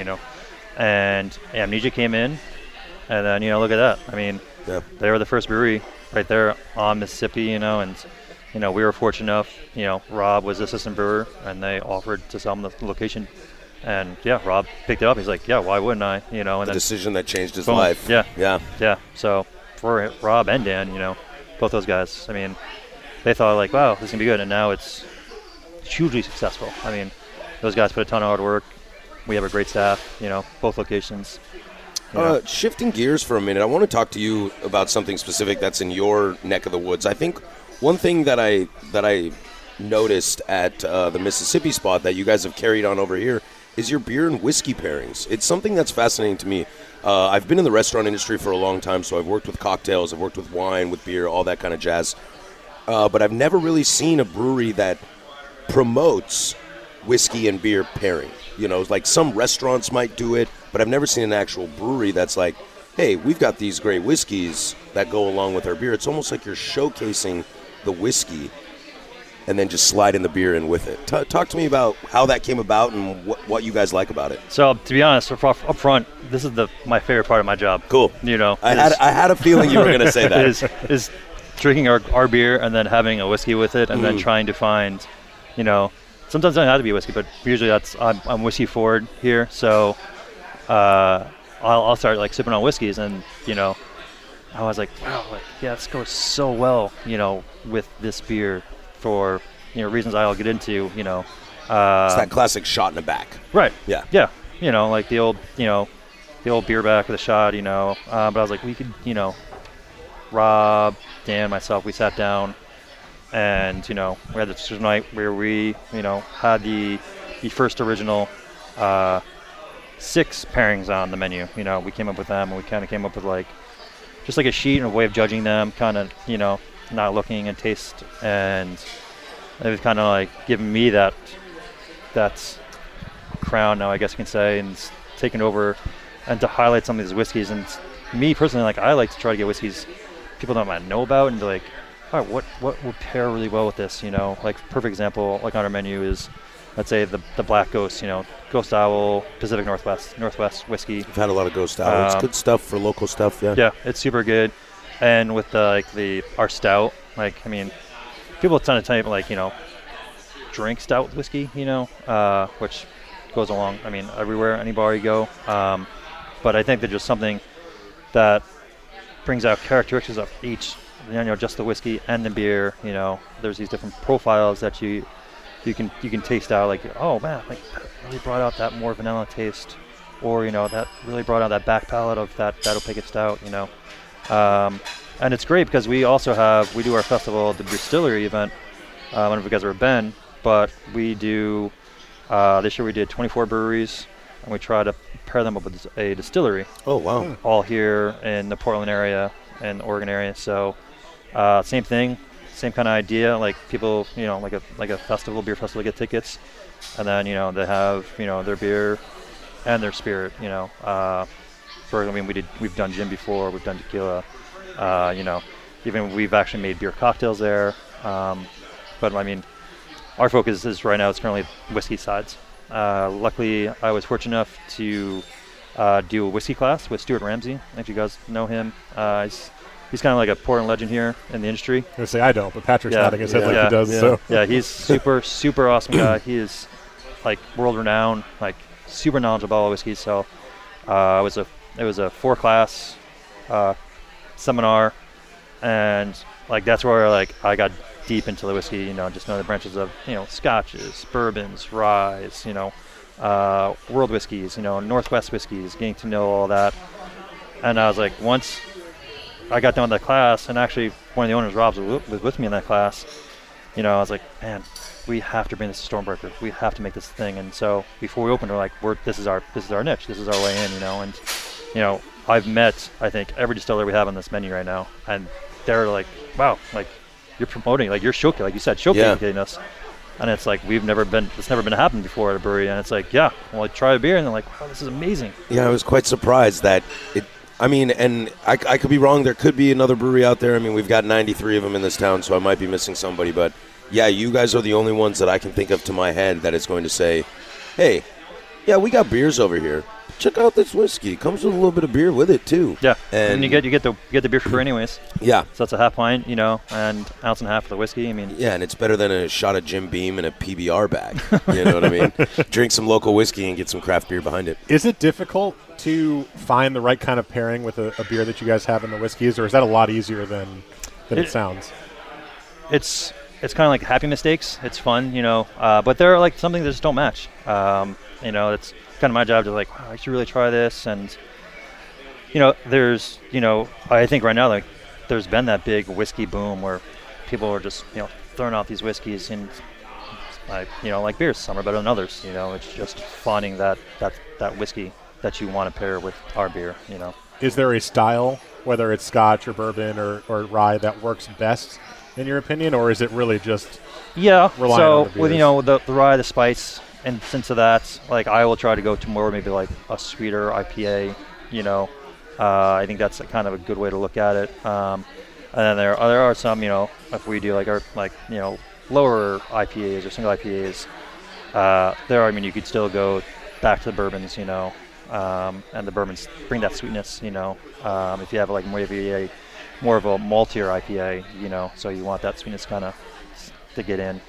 And Amnesia came in, and then, look at that. They were the first brewery right there on Mississippi, and, we were fortunate enough, Rob was the assistant brewer, and they offered to sell him the location. And, Rob picked it up. He's like, why wouldn't I? And the decision that changed his life. Yeah. So for Rob and Dan, both those guys, they thought, like, wow, this is going to be good. And now it's hugely successful. Those guys put a ton of hard work. We have a great staff, both locations. Shifting gears for a minute, I want to talk to you about something specific that's in your neck of the woods. I think one thing that I noticed at the Mississippi spot that you guys have carried on over here is your beer and whiskey pairings. It's something that's fascinating to me. I've been in the restaurant industry for a long time, so I've worked with cocktails, I've worked with wine, with beer, all that kind of jazz. But I've never really seen a brewery that promotes whiskey and beer pairing. You know, like some restaurants might do it, but I've never seen an actual brewery that's like, hey, we've got these great whiskeys that go along with our beer. It's almost like you're showcasing the whiskey and then just sliding the beer in with it. Talk to me about how that came about and what you guys like about it. So, to be honest, up front, this is my favorite part of my job. Cool. You know, I had a feeling you were going to say that. is drinking our beer and then having a whiskey with it, and then trying to find, you know, sometimes it doesn't have to be whiskey, but usually I'm whiskey forward here, so I'll start like sipping on whiskeys, and you know, I was like, wow, like yeah, this goes so well, you know, with this beer for reasons I'll get into, you know. It's that classic shot in the back. Right. Yeah. Yeah. You know, like the old beer back with a shot, you know. But I was like, we could, you know, Rob, Dan, myself, we sat down, and you know, we had this night where we, you know, had the first original 6 pairings on the menu. You know, we came up with them, and we kind of came up with like just like a sheet and a way of judging them, kind of, you know, not looking and taste, and it was kind of like giving me that crown now, I guess you can say, and taking over and to highlight some of these whiskeys. And me personally, like I like to try to get whiskeys people don't might know about, and like, all right, what will pair really well with this, you know? Like perfect example, like on our menu is, let's say the Black Ghost, you know, Ghost Owl, Pacific Northwest whiskey. I've had a lot of Ghost Owl. It's good stuff for local stuff, yeah. Yeah, it's super good. And with our stout, like, I mean, people tend to type like, you know, drink stout whiskey, you know, which goes along, I mean, everywhere, any bar you go. But I think there's just something that brings out characteristics of each, you know, just the whiskey and the beer. You know, there's these different profiles that you can taste out, like, oh man, like that really brought out that more vanilla taste, or you know, that really brought out that back palate of that opaque stout, you know. And it's great because we do our festival, the Distillery event. I don't know if you guys ever been, but we do this year we did 24 breweries, and we try to pair them up with a distillery. Oh wow! All here in the Portland area and Oregon area. So same thing, same kind of idea. Like people, you know, like a beer festival, get tickets, and then you know they have, you know, their beer and their spirit. You know, I mean we've done gin before, we've done tequila. You know, even we've actually made beer cocktails there. But I mean, our focus is right now it's currently whiskey sides. Luckily, I was fortunate enough to do a whiskey class with Stuart Ramsey. If you guys know him, he's kind of like a Portland legend here in the industry. I was going to say I don't, but Patrick's nodding his head like he does. Yeah. So. Yeah, he's super awesome guy. He is like world renowned, like super knowledgeable about whiskey. So it was a 4-class seminar, and like that's where like I got deep into the whiskey, you know, just know the branches of, you know, scotches, bourbons, ryes, you know, world whiskeys, you know, Northwest whiskeys, getting to know all that. And I was like, once I got done with that class, and actually one of the owners, Rob, was with me in that class, you know, I was like, man, we have to bring this to Stormbreaker. We have to make this thing. And so before we opened, we're like, this is our niche. This is our way in, you know. And, you know, I've met, I think, every distiller we have on this menu right now, and they're like, wow, like, you're promoting, like you're showcasing, like you said, showcasing us, and it's like it's never been happened before at a brewery, and it's like, yeah, well, I try a beer, and they're like, wow, this is amazing. Yeah, I was quite surprised that it. I mean, and I could be wrong. There could be another brewery out there. I mean, we've got 93 of them in this town, so I might be missing somebody. But yeah, you guys are the only ones that I can think of to my head that is going to say, hey, yeah, we got beers over here. Check out this whiskey. It comes with a little bit of beer with it too. Yeah, and you get the beer for free anyways. Yeah. So it's a half pint, you know, and ounce and a half of the whiskey. I mean. Yeah, and it's better than a shot of Jim Beam in a PBR bag. You know what I mean? Drink some local whiskey and get some craft beer behind it. Is it difficult to find the right kind of pairing with a beer that you guys have in the whiskeys, or is that a lot easier than it sounds? It's kind of like happy mistakes. It's fun, you know, but there are like something that just don't match. You know, it's kind of my job to like, wow, I should really try this. And, you know, there's, you know, I think right now, like, there's been that big whiskey boom where people are just, you know, throwing out these whiskeys and like beers. Some are better than others. It's just finding that whiskey that you want to pair with our beer. Is there a style, whether it's Scotch or bourbon or rye, that works best in your opinion, or is it really just relying on the beers? With the rye, the spice, and sense of that, like I will try to go to more maybe like a sweeter IPA. I think that's kind of a good way to look at it. And then there are some, if we do lower IPAs or single IPAs, you could still go back to the bourbons, and the bourbons bring that sweetness, if you have like more of a maltier IPA, so you want that sweetness kind of to get in.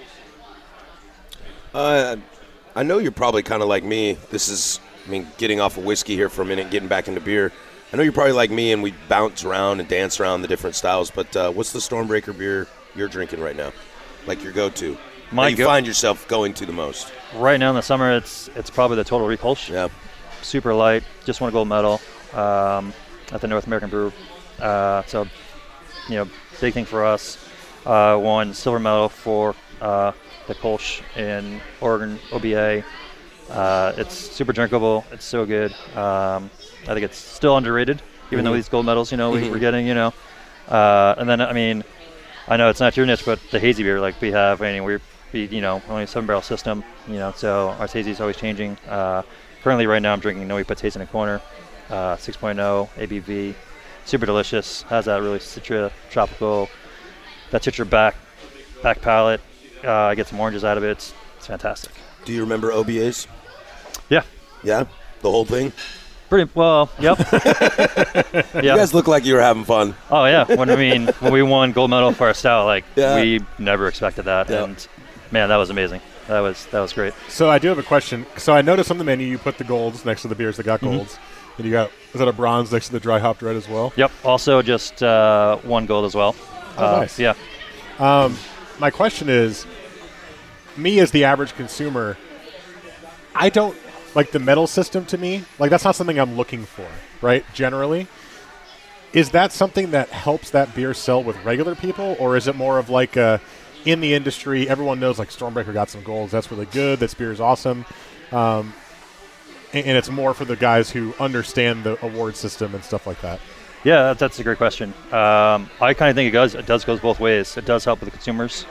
I know you're probably kind of like me. Getting off of whiskey here for a minute and getting back into beer. I know you're probably like me, and we bounce around and dance around the different styles, but what's the Stormbreaker beer you're drinking right now? Like your go-to? Find yourself going to the most? Right now in the summer, it's probably the Total Kolsch. Yeah. Super light, just won a gold medal at the North American Brew. So, big thing for us. Won silver medal for the Kolsch in Oregon OBA. It's super drinkable. It's so good. I think it's still underrated, even though these gold medals, we're getting, and then, I know it's not your niche, but the hazy beer, like we have, only a 7-barrel system, so our hazy is always changing. Currently, right now, I'm drinking No Puts Haze in a Corner, 6.0 ABV, super delicious. Has that really tropical, that citra back palate. I get some oranges out of it. It's fantastic. Do you remember OBAs? Yeah. Yeah? The whole thing? Pretty well, yep. You guys look like you were having fun. Oh, yeah. When we won gold medal for our stout, we never expected that. Yeah. And, man, that was amazing. That was great. So I do have a question. So I noticed on the menu you put the golds next to the beers that got golds. And you got, is that a bronze next to the dry hopped red as well? Yep. Also just one gold as well. Oh, nice. Yeah. My question is, me as the average consumer, I don't like the medal system. To me, like that's not something I'm looking for, right? Generally, is that something that helps that beer sell with regular people, or is it more of like in the industry, everyone knows like Stormbreaker got some golds, that's really good, this beer is awesome, and it's more for the guys who understand the award system and stuff like that? Yeah, that's a great question. I kind of think it does go both ways. It does help with the consumers.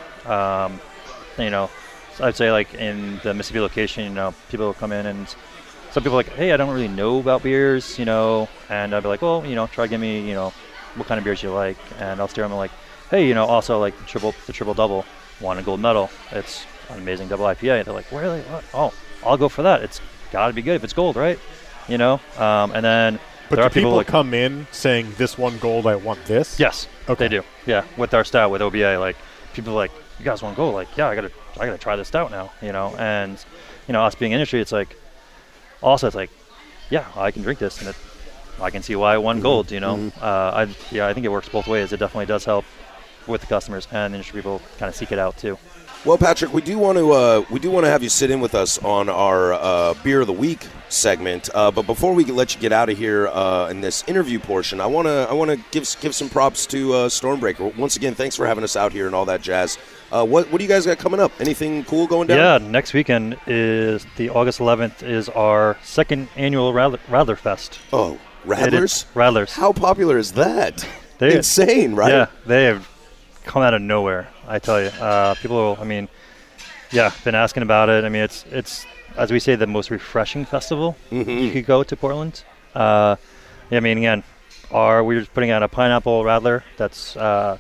I'd say like in the Mississippi location, people will come in and some people are like, hey, I don't really know about beers, and I'd be like, well, try give me, what kind of beers you like, and I'll steer them like, hey, also like the triple double won a gold medal. It's an amazing double IPA. They're like, really? What? Oh, I'll go for that. It's got to be good if it's gold, right? And then but there are do people like, come in saying this one gold, I want this? Yes, okay. They do. Yeah, with our stout, with OBA, like people are like, you guys want gold? Like, yeah, I gotta try this stout now, and us being industry, it's like, also it's like, yeah, I can drink this, and I can see why it won gold, I think it works both ways. It definitely does help with the customers and the industry people kind of seek it out too. Well, Patrick, we do want to have you sit in with us on our Beer of the Week segment. But before we let you get out of here in this interview portion, I want to give some props to Stormbreaker. Once again, thanks for having us out here and all that jazz. What do you guys got coming up? Anything cool going down? Yeah, next weekend is the August 11th is our second annual Radler Fest. Oh, Radlers? Radlers. How popular is that? Insane, right? Yeah, they have come out of nowhere, I tell you. People, been asking about it. It's as we say, the most refreshing festival you could go to Portland. Again, we're just putting out a pineapple Radler that's 2.6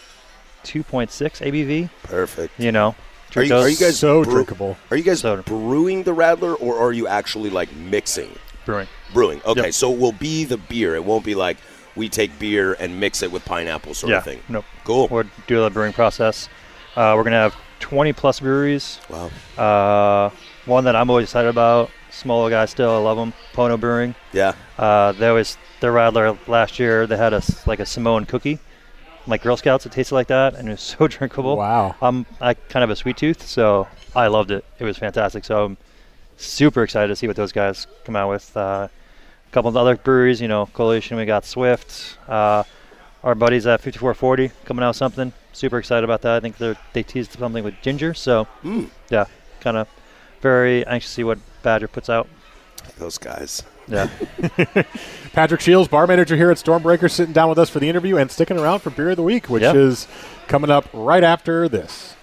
ABV. Perfect. Are you guys so drinkable? Are you guys brewing the Radler, or are you actually like mixing? Brewing. Okay, yep. So it will be the beer. It won't be like we take beer and mix it with pineapple sort of thing. Nope. Cool. We'll do the brewing process. We're going to have 20-plus breweries. Wow. One that I'm always excited about, smaller guy still, I love them, Pono Brewing. Yeah. Their Radler last year, they had a Samoan cookie, like Girl Scouts. It tasted like that, and it was so drinkable. Wow. I kind of have a sweet tooth, so I loved it. It was fantastic. So I'm super excited to see what those guys come out with. A couple of other breweries, Coalition, we got Swift. Our buddies at 5440 coming out with something. super excited about that. I think they teased something with ginger. So, yeah, kind of very anxious to see what Badger puts out. Those guys. Yeah. Patrick Shields, bar manager here at Stormbreaker, sitting down with us for the interview and sticking around for Beer of the Week, which is coming up right after this.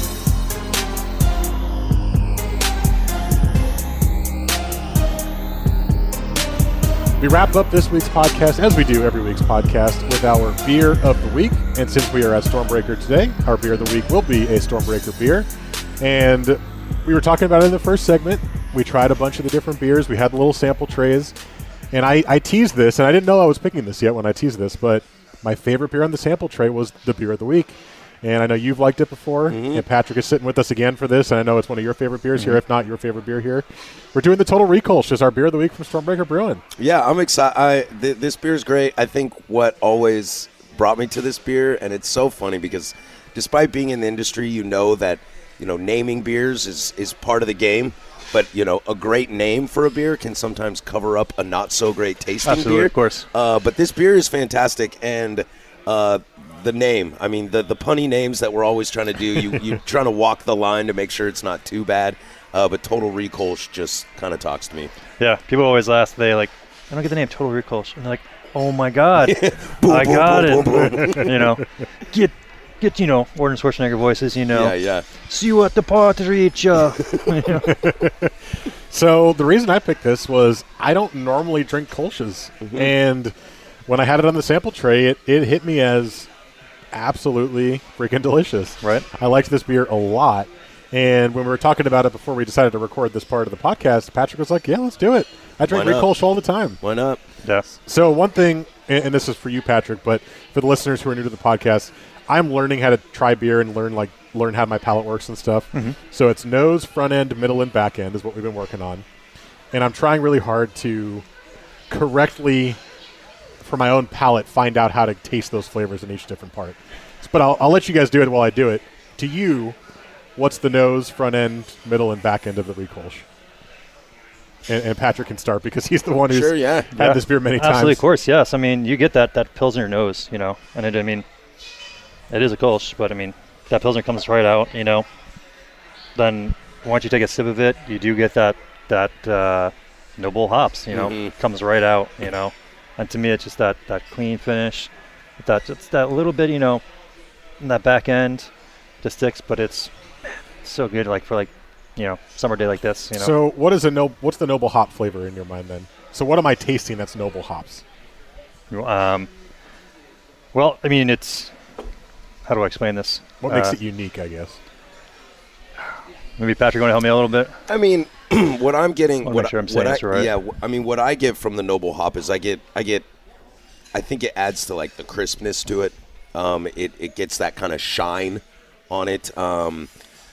We wrap up this week's podcast, as we do every week's podcast, with our Beer of the Week. And since we are at Stormbreaker today, our Beer of the Week will be a Stormbreaker beer. And we were talking about it in the first segment. We tried a bunch of the different beers. We had little sample trays. And I teased this, and I didn't know I was picking this yet when I teased this, but my favorite beer on the sample tray was the Beer of the Week. And I know you've liked it before, and Patrick is sitting with us again for this, and I know it's one of your favorite beers here, if not your favorite beer here. We're doing the Total Rekolsch as our Beer of the Week from Stormbreaker Brewing. Yeah, I'm excited. This beer is great. I think what always brought me to this beer, and it's so funny because despite being in the industry, you know that naming beers is part of the game. But, a great name for a beer can sometimes cover up a not-so-great tasting Absolutely, beer. of course. But this beer is fantastic, and the name, I mean, the punny names that we're always trying to do, you're trying to walk the line to make sure it's not too bad. But Total Rekolsch just kind of talks to me. Yeah, people always ask, I don't get the name Total Rekolsch. And they're like, oh, my God, I got it. Get Arnold Schwarzenegger voices, Yeah. See you at the partridge. So the reason I picked this was I don't normally drink Kolsch's. And when I had it on the sample tray, it hit me as absolutely freaking delicious. Right. I liked this beer a lot. And when we were talking about it before we decided to record this part of the podcast, Patrick was like, yeah, let's do it. I drink Kolsch all the time. Why not? Yes. So one thing, and this is for you, Patrick, but for the listeners who are new to the podcast, I'm learning how to try beer and learn how my palate works and stuff. So it's nose, front end, middle, and back end is what we've been working on. And I'm trying really hard to correctly, for my own palate, find out how to taste those flavors in each different part. But I'll let you guys do it while I do it. To you, what's the nose, front end, middle, and back end of the Rekolsch? And Patrick can start because he's the one who's had this beer many times. Absolutely, of course, yes. I mean, you get that Pilsner nose, and it is a Kolsch, but, that Pilsner comes right out, Then once you take a sip of it, you do get that noble hops, comes right out, And to me, it's just that clean finish. It's that little bit, in that back end just sticks, but it's so good, for summer day like this, So what's the noble hop flavor in your mind then? So what am I tasting that's noble hops? Well, it's... How do I explain this? What makes it unique, I guess? Maybe Patrick, want to help me a little bit? What I'm getting, make sure I'm saying this right. Yeah, what I get from the Noble Hop is I think it adds to the crispness to it. It gets that kind of shine on it. I'm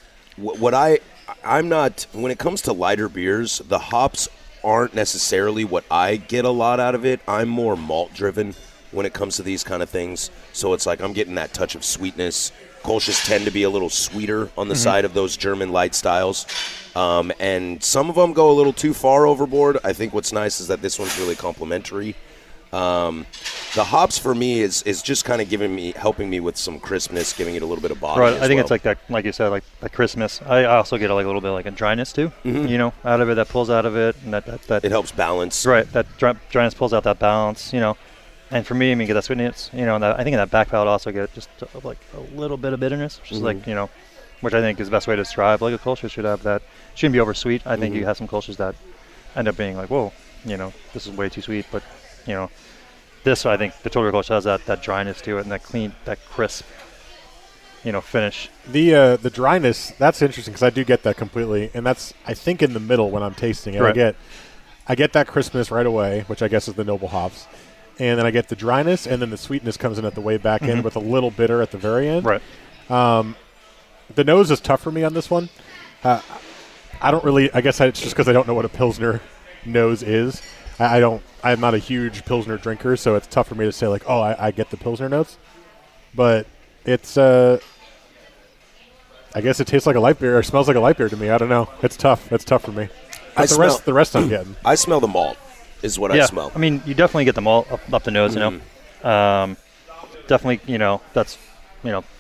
not, when it comes to lighter beers, the hops aren't necessarily what I get a lot out of it. I'm more malt driven when it comes to these kind of things. So it's I'm getting that touch of sweetness. Kolsch's tend to be a little sweeter on the side of those German light styles. And some of them go a little too far overboard. I think what's nice is that this one's really complimentary. The hops for me is just kind of helping me with some crispness, giving it a little bit of body. Right, I think it's that, like you said, that crispness. I also get a little bit a dryness too, out of it, that pulls out of it. And that it helps balance. Right, that dryness pulls out that balance, And for me, get that sweetness, and I think in that back palate also get just a little bit of bitterness, which is which I think is the best way to describe. A Kolsch should have that. Shouldn't be over sweet. I think you have some Kolsch's that end up being whoa, this is way too sweet. But this, I think the Total Rekolsch has that dryness to it and that clean, that crisp, finish. The dryness, that's interesting because I do get that completely, and that's I think in the middle when I'm tasting it. Right. I get that crispness right away, which I guess is the noble hops. And then I get the dryness, and then the sweetness comes in at the way back end with a little bitter at the very end. Right. The nose is tough for me on this one. I don't really. I guess it's just because I don't know what a Pilsner nose is. I'm not a huge Pilsner drinker, so it's tough for me to say I get the Pilsner notes. But it's. I guess it tastes like a light beer or smells like a light beer to me. I don't know. It's tough. It's tough for me. But the rest I'm getting. I smell the malt. Is what I smell. You definitely get the malt up the nose, Definitely, that's,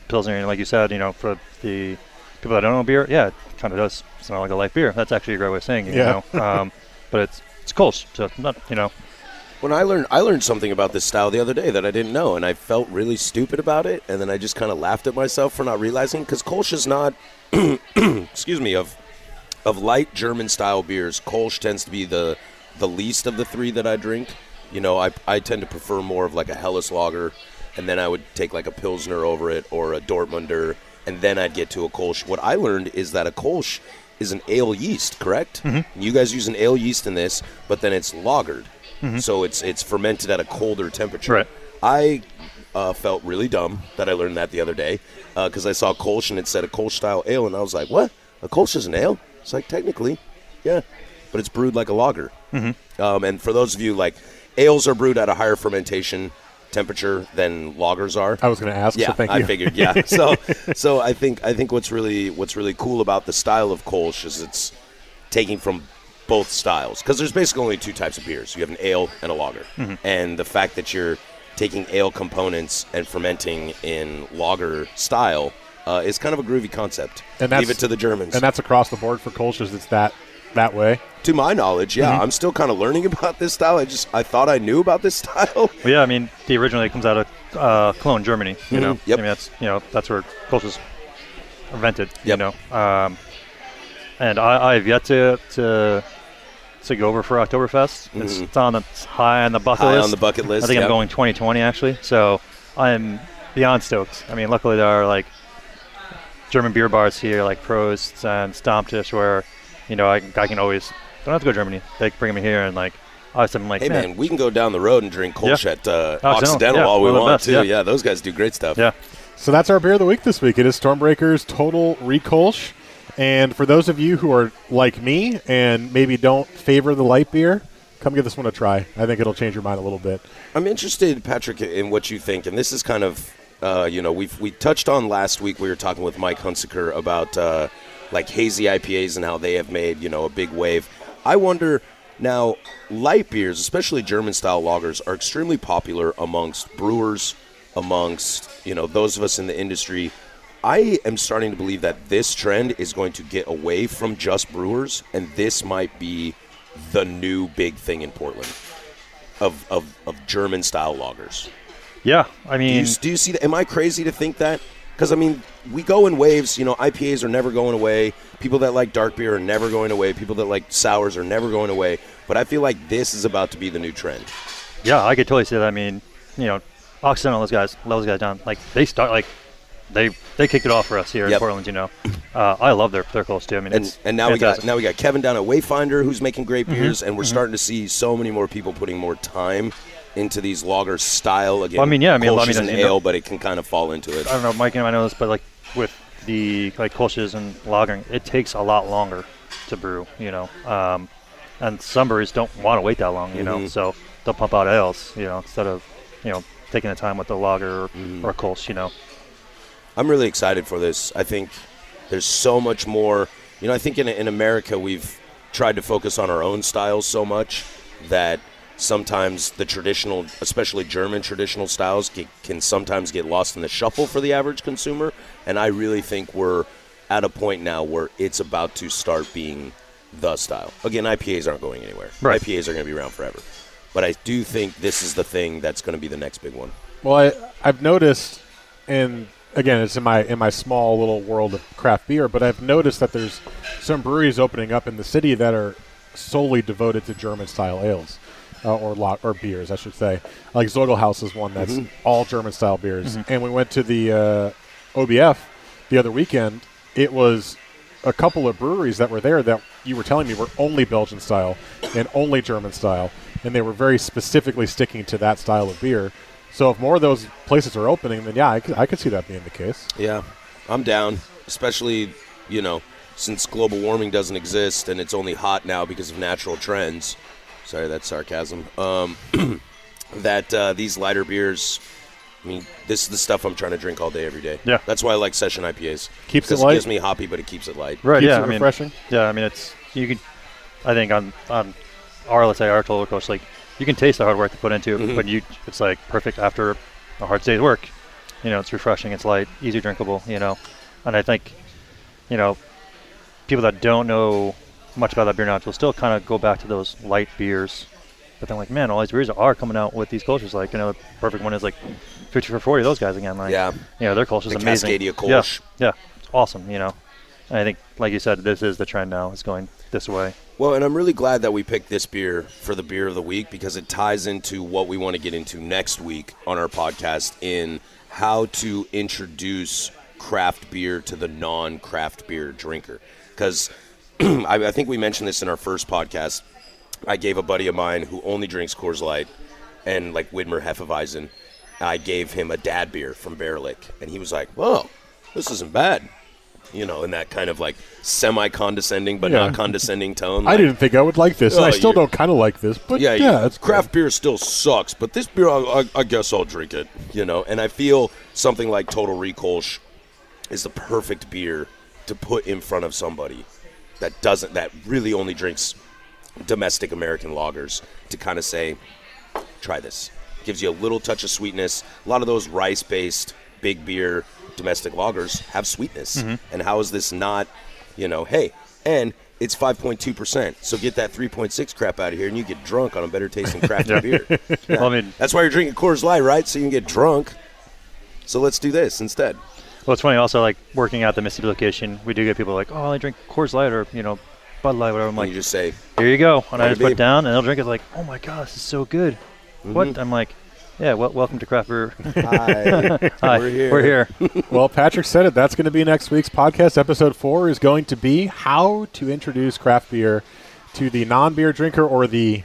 Pilsner, and like you said, for the people that don't know beer, yeah, it kind of does smell like a light beer. That's actually a great way of saying it, but it's Kolsch, so it's not, When I learned something about this style the other day that I didn't know, and I felt really stupid about it, and then I just kind of laughed at myself for not realizing, because Kolsch is not, excuse me, of light German-style beers, Kolsch tends to be the least of the three that I drink. I tend to prefer more of like a Helles lager, and then I would take like a Pilsner over it or a Dortmunder, and then I'd get to a Kolsch. What I learned is that a Kolsch is an ale yeast, correct? Mm-hmm. You guys use an ale yeast in this, but then it's lagered. Mm-hmm. So it's fermented at a colder temperature. Right. I felt really dumb that I learned that the other day because I saw Kolsch and it said a Kolsch-style ale, and I was like, what? A Kolsch is an ale? It's like, technically, yeah. But it's brewed like a lager. Mm-hmm. And for those of you, like, ales are brewed at a higher fermentation temperature than lagers are. I was going to ask, yeah, so thank you. I figured, yeah. So I think what's really cool about the style of Kolsch is it's taking from both styles, because there's basically only two types of beers. You have an ale and a lager. Mm-hmm. And the fact that you're taking ale components and fermenting in lager style is kind of a groovy concept. And leave it to the Germans. And that's across the board for Kolsch, it's that way? To my knowledge, yeah. Mm-hmm. I'm still kind of learning about this style. I thought I knew about this style. Well, yeah, I mean, originally comes out of Cologne, Germany, you know. Yep. I mean, that's where Kolsch was invented, yep. And I've yet to go over for Oktoberfest. Mm-hmm. It's on high on the bucket list. High on the bucket list. I think I'm going 2020 actually. So I'm beyond stoked. I mean, luckily there are like German beer bars here, like Prost and Stammtisch, where I can always don't have to go to Germany. They can bring me here and like. I'm like, hey man, we can go down the road and drink Kolsch at Occidental yeah, all we want too. Yeah. Yeah, those guys do great stuff. Yeah. So that's our beer of the week this week. It is Stormbreaker's Total Rekolsch. And for those of you who are like me and maybe don't favor the light beer, come give this one a try. I think it'll change your mind a little bit. I'm interested, Patrick, in what you think. And this is kind of, we touched on last week. We were talking with Mike Hunsaker about like hazy IPAs and how they have made, a big wave. I wonder now, light beers, especially German-style lagers, are extremely popular amongst brewers, amongst, those of us in the industry. I am starting to believe that this trend is going to get away from just brewers, and this might be the new big thing in Portland of German-style lagers. Yeah, I mean... Do you see that? Am I crazy to think that? Because, I mean, we go in waves. IPAs are never going away. People that like dark beer are never going away. People that like sours are never going away. But I feel like this is about to be the new trend. Yeah, I could totally see that. I mean, Occidental, those guys down. Like, they start, like... They kicked it off for us here in Portland, I love their Kolsch too. I mean, and now fantastic. we got Kevin down at Wayfinder who's making great beers, and we're starting to see so many more people putting more time into these lager style. Again, Kolsch is an ale, but it can kind of fall into it. I don't know, Mike and I know this, but like with the Kolsch's and lagering, it takes a lot longer to brew, and some breweries don't want to wait that long, so they'll pump out ales, instead of taking the time with the lager or a Kolsch, I'm really excited for this. I think there's so much more. I think in America we've tried to focus on our own styles so much that sometimes the traditional, especially German traditional styles, can sometimes get lost in the shuffle for the average consumer. And I really think we're at a point now where it's about to start being the style. Again, IPAs aren't going anywhere. Right. IPAs are going to be around forever. But I do think this is the thing that's going to be the next big one. Well, I've noticed again, it's in my small little world of craft beer, but I've noticed that there's some breweries opening up in the city that are solely devoted to German-style ales or beers, I should say. Like Zogelhaus is one that's all German-style beers. Mm-hmm. And we went to the OBF the other weekend. It was a couple of breweries that were there that you were telling me were only Belgian-style and only German-style, and they were very specifically sticking to that style of beer. So if more of those places are opening, then yeah, I could see that being the case. Yeah, I'm down, especially, since global warming doesn't exist and it's only hot now because of natural trends. Sorry, that's sarcasm. That these lighter beers, I mean, this is the stuff I'm trying to drink all day, every day. Yeah. That's why I like session IPAs. Keeps it light. It gives me hoppy, but it keeps it light. Right, keeps it refreshing. I mean, I think on our Total Rekolsch, like, you can taste the hard work to put into it, but it's like perfect after a hard day's work. It's refreshing, it's light, easy drinkable, And I think, people that don't know much about that beer knowledge will still kind of go back to those light beers. But then, like, man, all these beers are coming out with these cultures. Like, the perfect one is, like, 50 for 40, those guys again. Like, their culture's amazing. Cascadia Kolsch. Yeah, it's awesome, And I think, like you said, this is the trend now. It's going this way. Well, and I'm really glad that we picked this beer for the beer of the week because it ties into what we want to get into next week on our podcast in how to introduce craft beer to the non-craft beer drinker. Because I think we mentioned this in our first podcast. I gave a buddy of mine who only drinks Coors Light and like Widmer Hefeweizen, I gave him a dad beer from Bear-Lick, and he was like, "Whoa, this isn't bad." In that kind of like semi-condescending but not condescending tone. I didn't think I would like this, and I still don't kind of like this, but it's craft beer still sucks, but this beer, I guess I'll drink it, And I feel something like Total Rekolsch is the perfect beer to put in front of somebody that really only drinks domestic American lagers to kind of say, try this. Gives you a little touch of sweetness. A lot of those rice-based big beer domestic lagers have sweetness. And how is this not, hey, and it's 5.2%. So get that 3.6 crap out of here and you get drunk on a better tasting craft beer. Yeah. Well, that's why you're drinking Coors Light, right? So you can get drunk. So let's do this instead. Well, it's funny also, like, working at the Mississippi location, we do get people like, oh, I drink Coors Light or, Bud Light, whatever. I'm like, you just say, here you go. And I just put it down, and they'll drink it like, oh, my God, this is so good. What? I'm like, yeah, welcome to Craft Brew. Hi. Hi. We're here. Well, Patrick said it. That's going to be next week's podcast. Episode 4 is going to be how to introduce craft beer to the non-beer drinker or the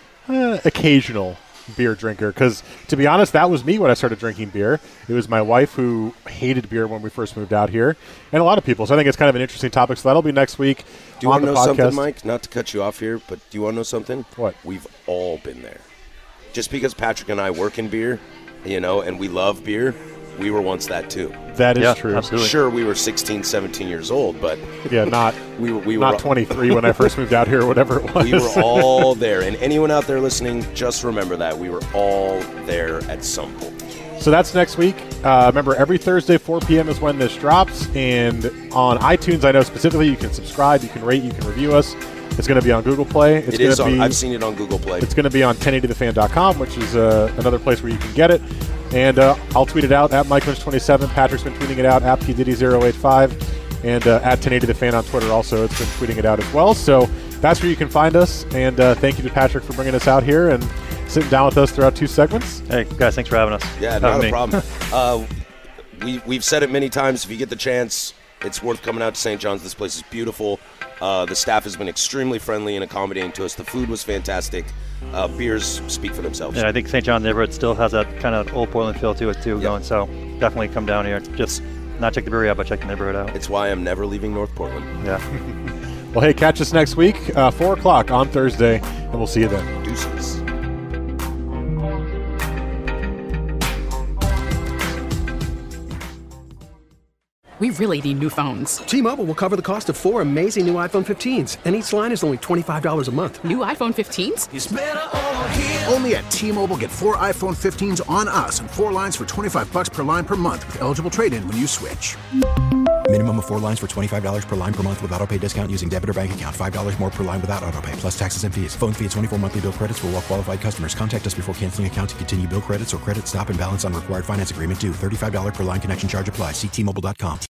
occasional beer drinker. Because, to be honest, that was me when I started drinking beer. It was my wife who hated beer when we first moved out here, and a lot of people. So I think it's kind of an interesting topic. So that'll be next week. Do you want to know something, Mike? Not to cut you off here, but do you want to know something? What? We've all been there. Just because Patrick and I work in beer, and we love beer, we were once that too. That is true. Absolutely. Sure, we were 16, 17 years old, but not we were not 23 when I first moved out here, or whatever it was. We were all there, and anyone out there listening, just remember that we were all there at some point. So that's next week. Remember, every Thursday, 4 p.m. is when this drops, and on iTunes, I know specifically you can subscribe, you can rate, you can review us. It's going to be on Google Play. It is on. I've seen it on Google Play. It's going to be on 1080thefan.com, which is another place where you can get it. And I'll tweet it out at MikeLynch27. Patrick's been tweeting it out at PDiddy085. And at 1080thefan on Twitter also. It's been tweeting it out as well. So that's where you can find us. And thank you to Patrick for bringing us out here and sitting down with us throughout 2 segments. Hey, guys, thanks for having us. Yeah, not a problem. We've said it many times. If you get the chance, it's worth coming out to St. John's. This place is beautiful. The staff has been extremely friendly and accommodating to us. The food was fantastic. Beers speak for themselves. Yeah, I think St. John's neighborhood still has that kind of old Portland feel to it too going. So definitely come down here. Just not check the brewery out, but check the neighborhood out. It's why I'm never leaving North Portland. Yeah. Well, hey, catch us next week, 4 o'clock on Thursday, and we'll see you then. Deuces. We really need new phones. T-Mobile will cover the cost of 4 amazing new iPhone 15s, and each line is only $25 a month. New iPhone 15s? It's better over here. Only at T-Mobile, get 4 iPhone 15s on us and 4 lines for $25 per line per month with eligible trade-in when you switch. Minimum of 4 lines for $25 per line per month with autopay discount using debit or bank account. $5 more per line without autopay, plus taxes and fees. Phone fee at 24 monthly bill credits for well-qualified customers. Contact us before canceling account to continue bill credits or credit stop and balance on required finance agreement due. $35 per line connection charge applies. See T-Mobile.com.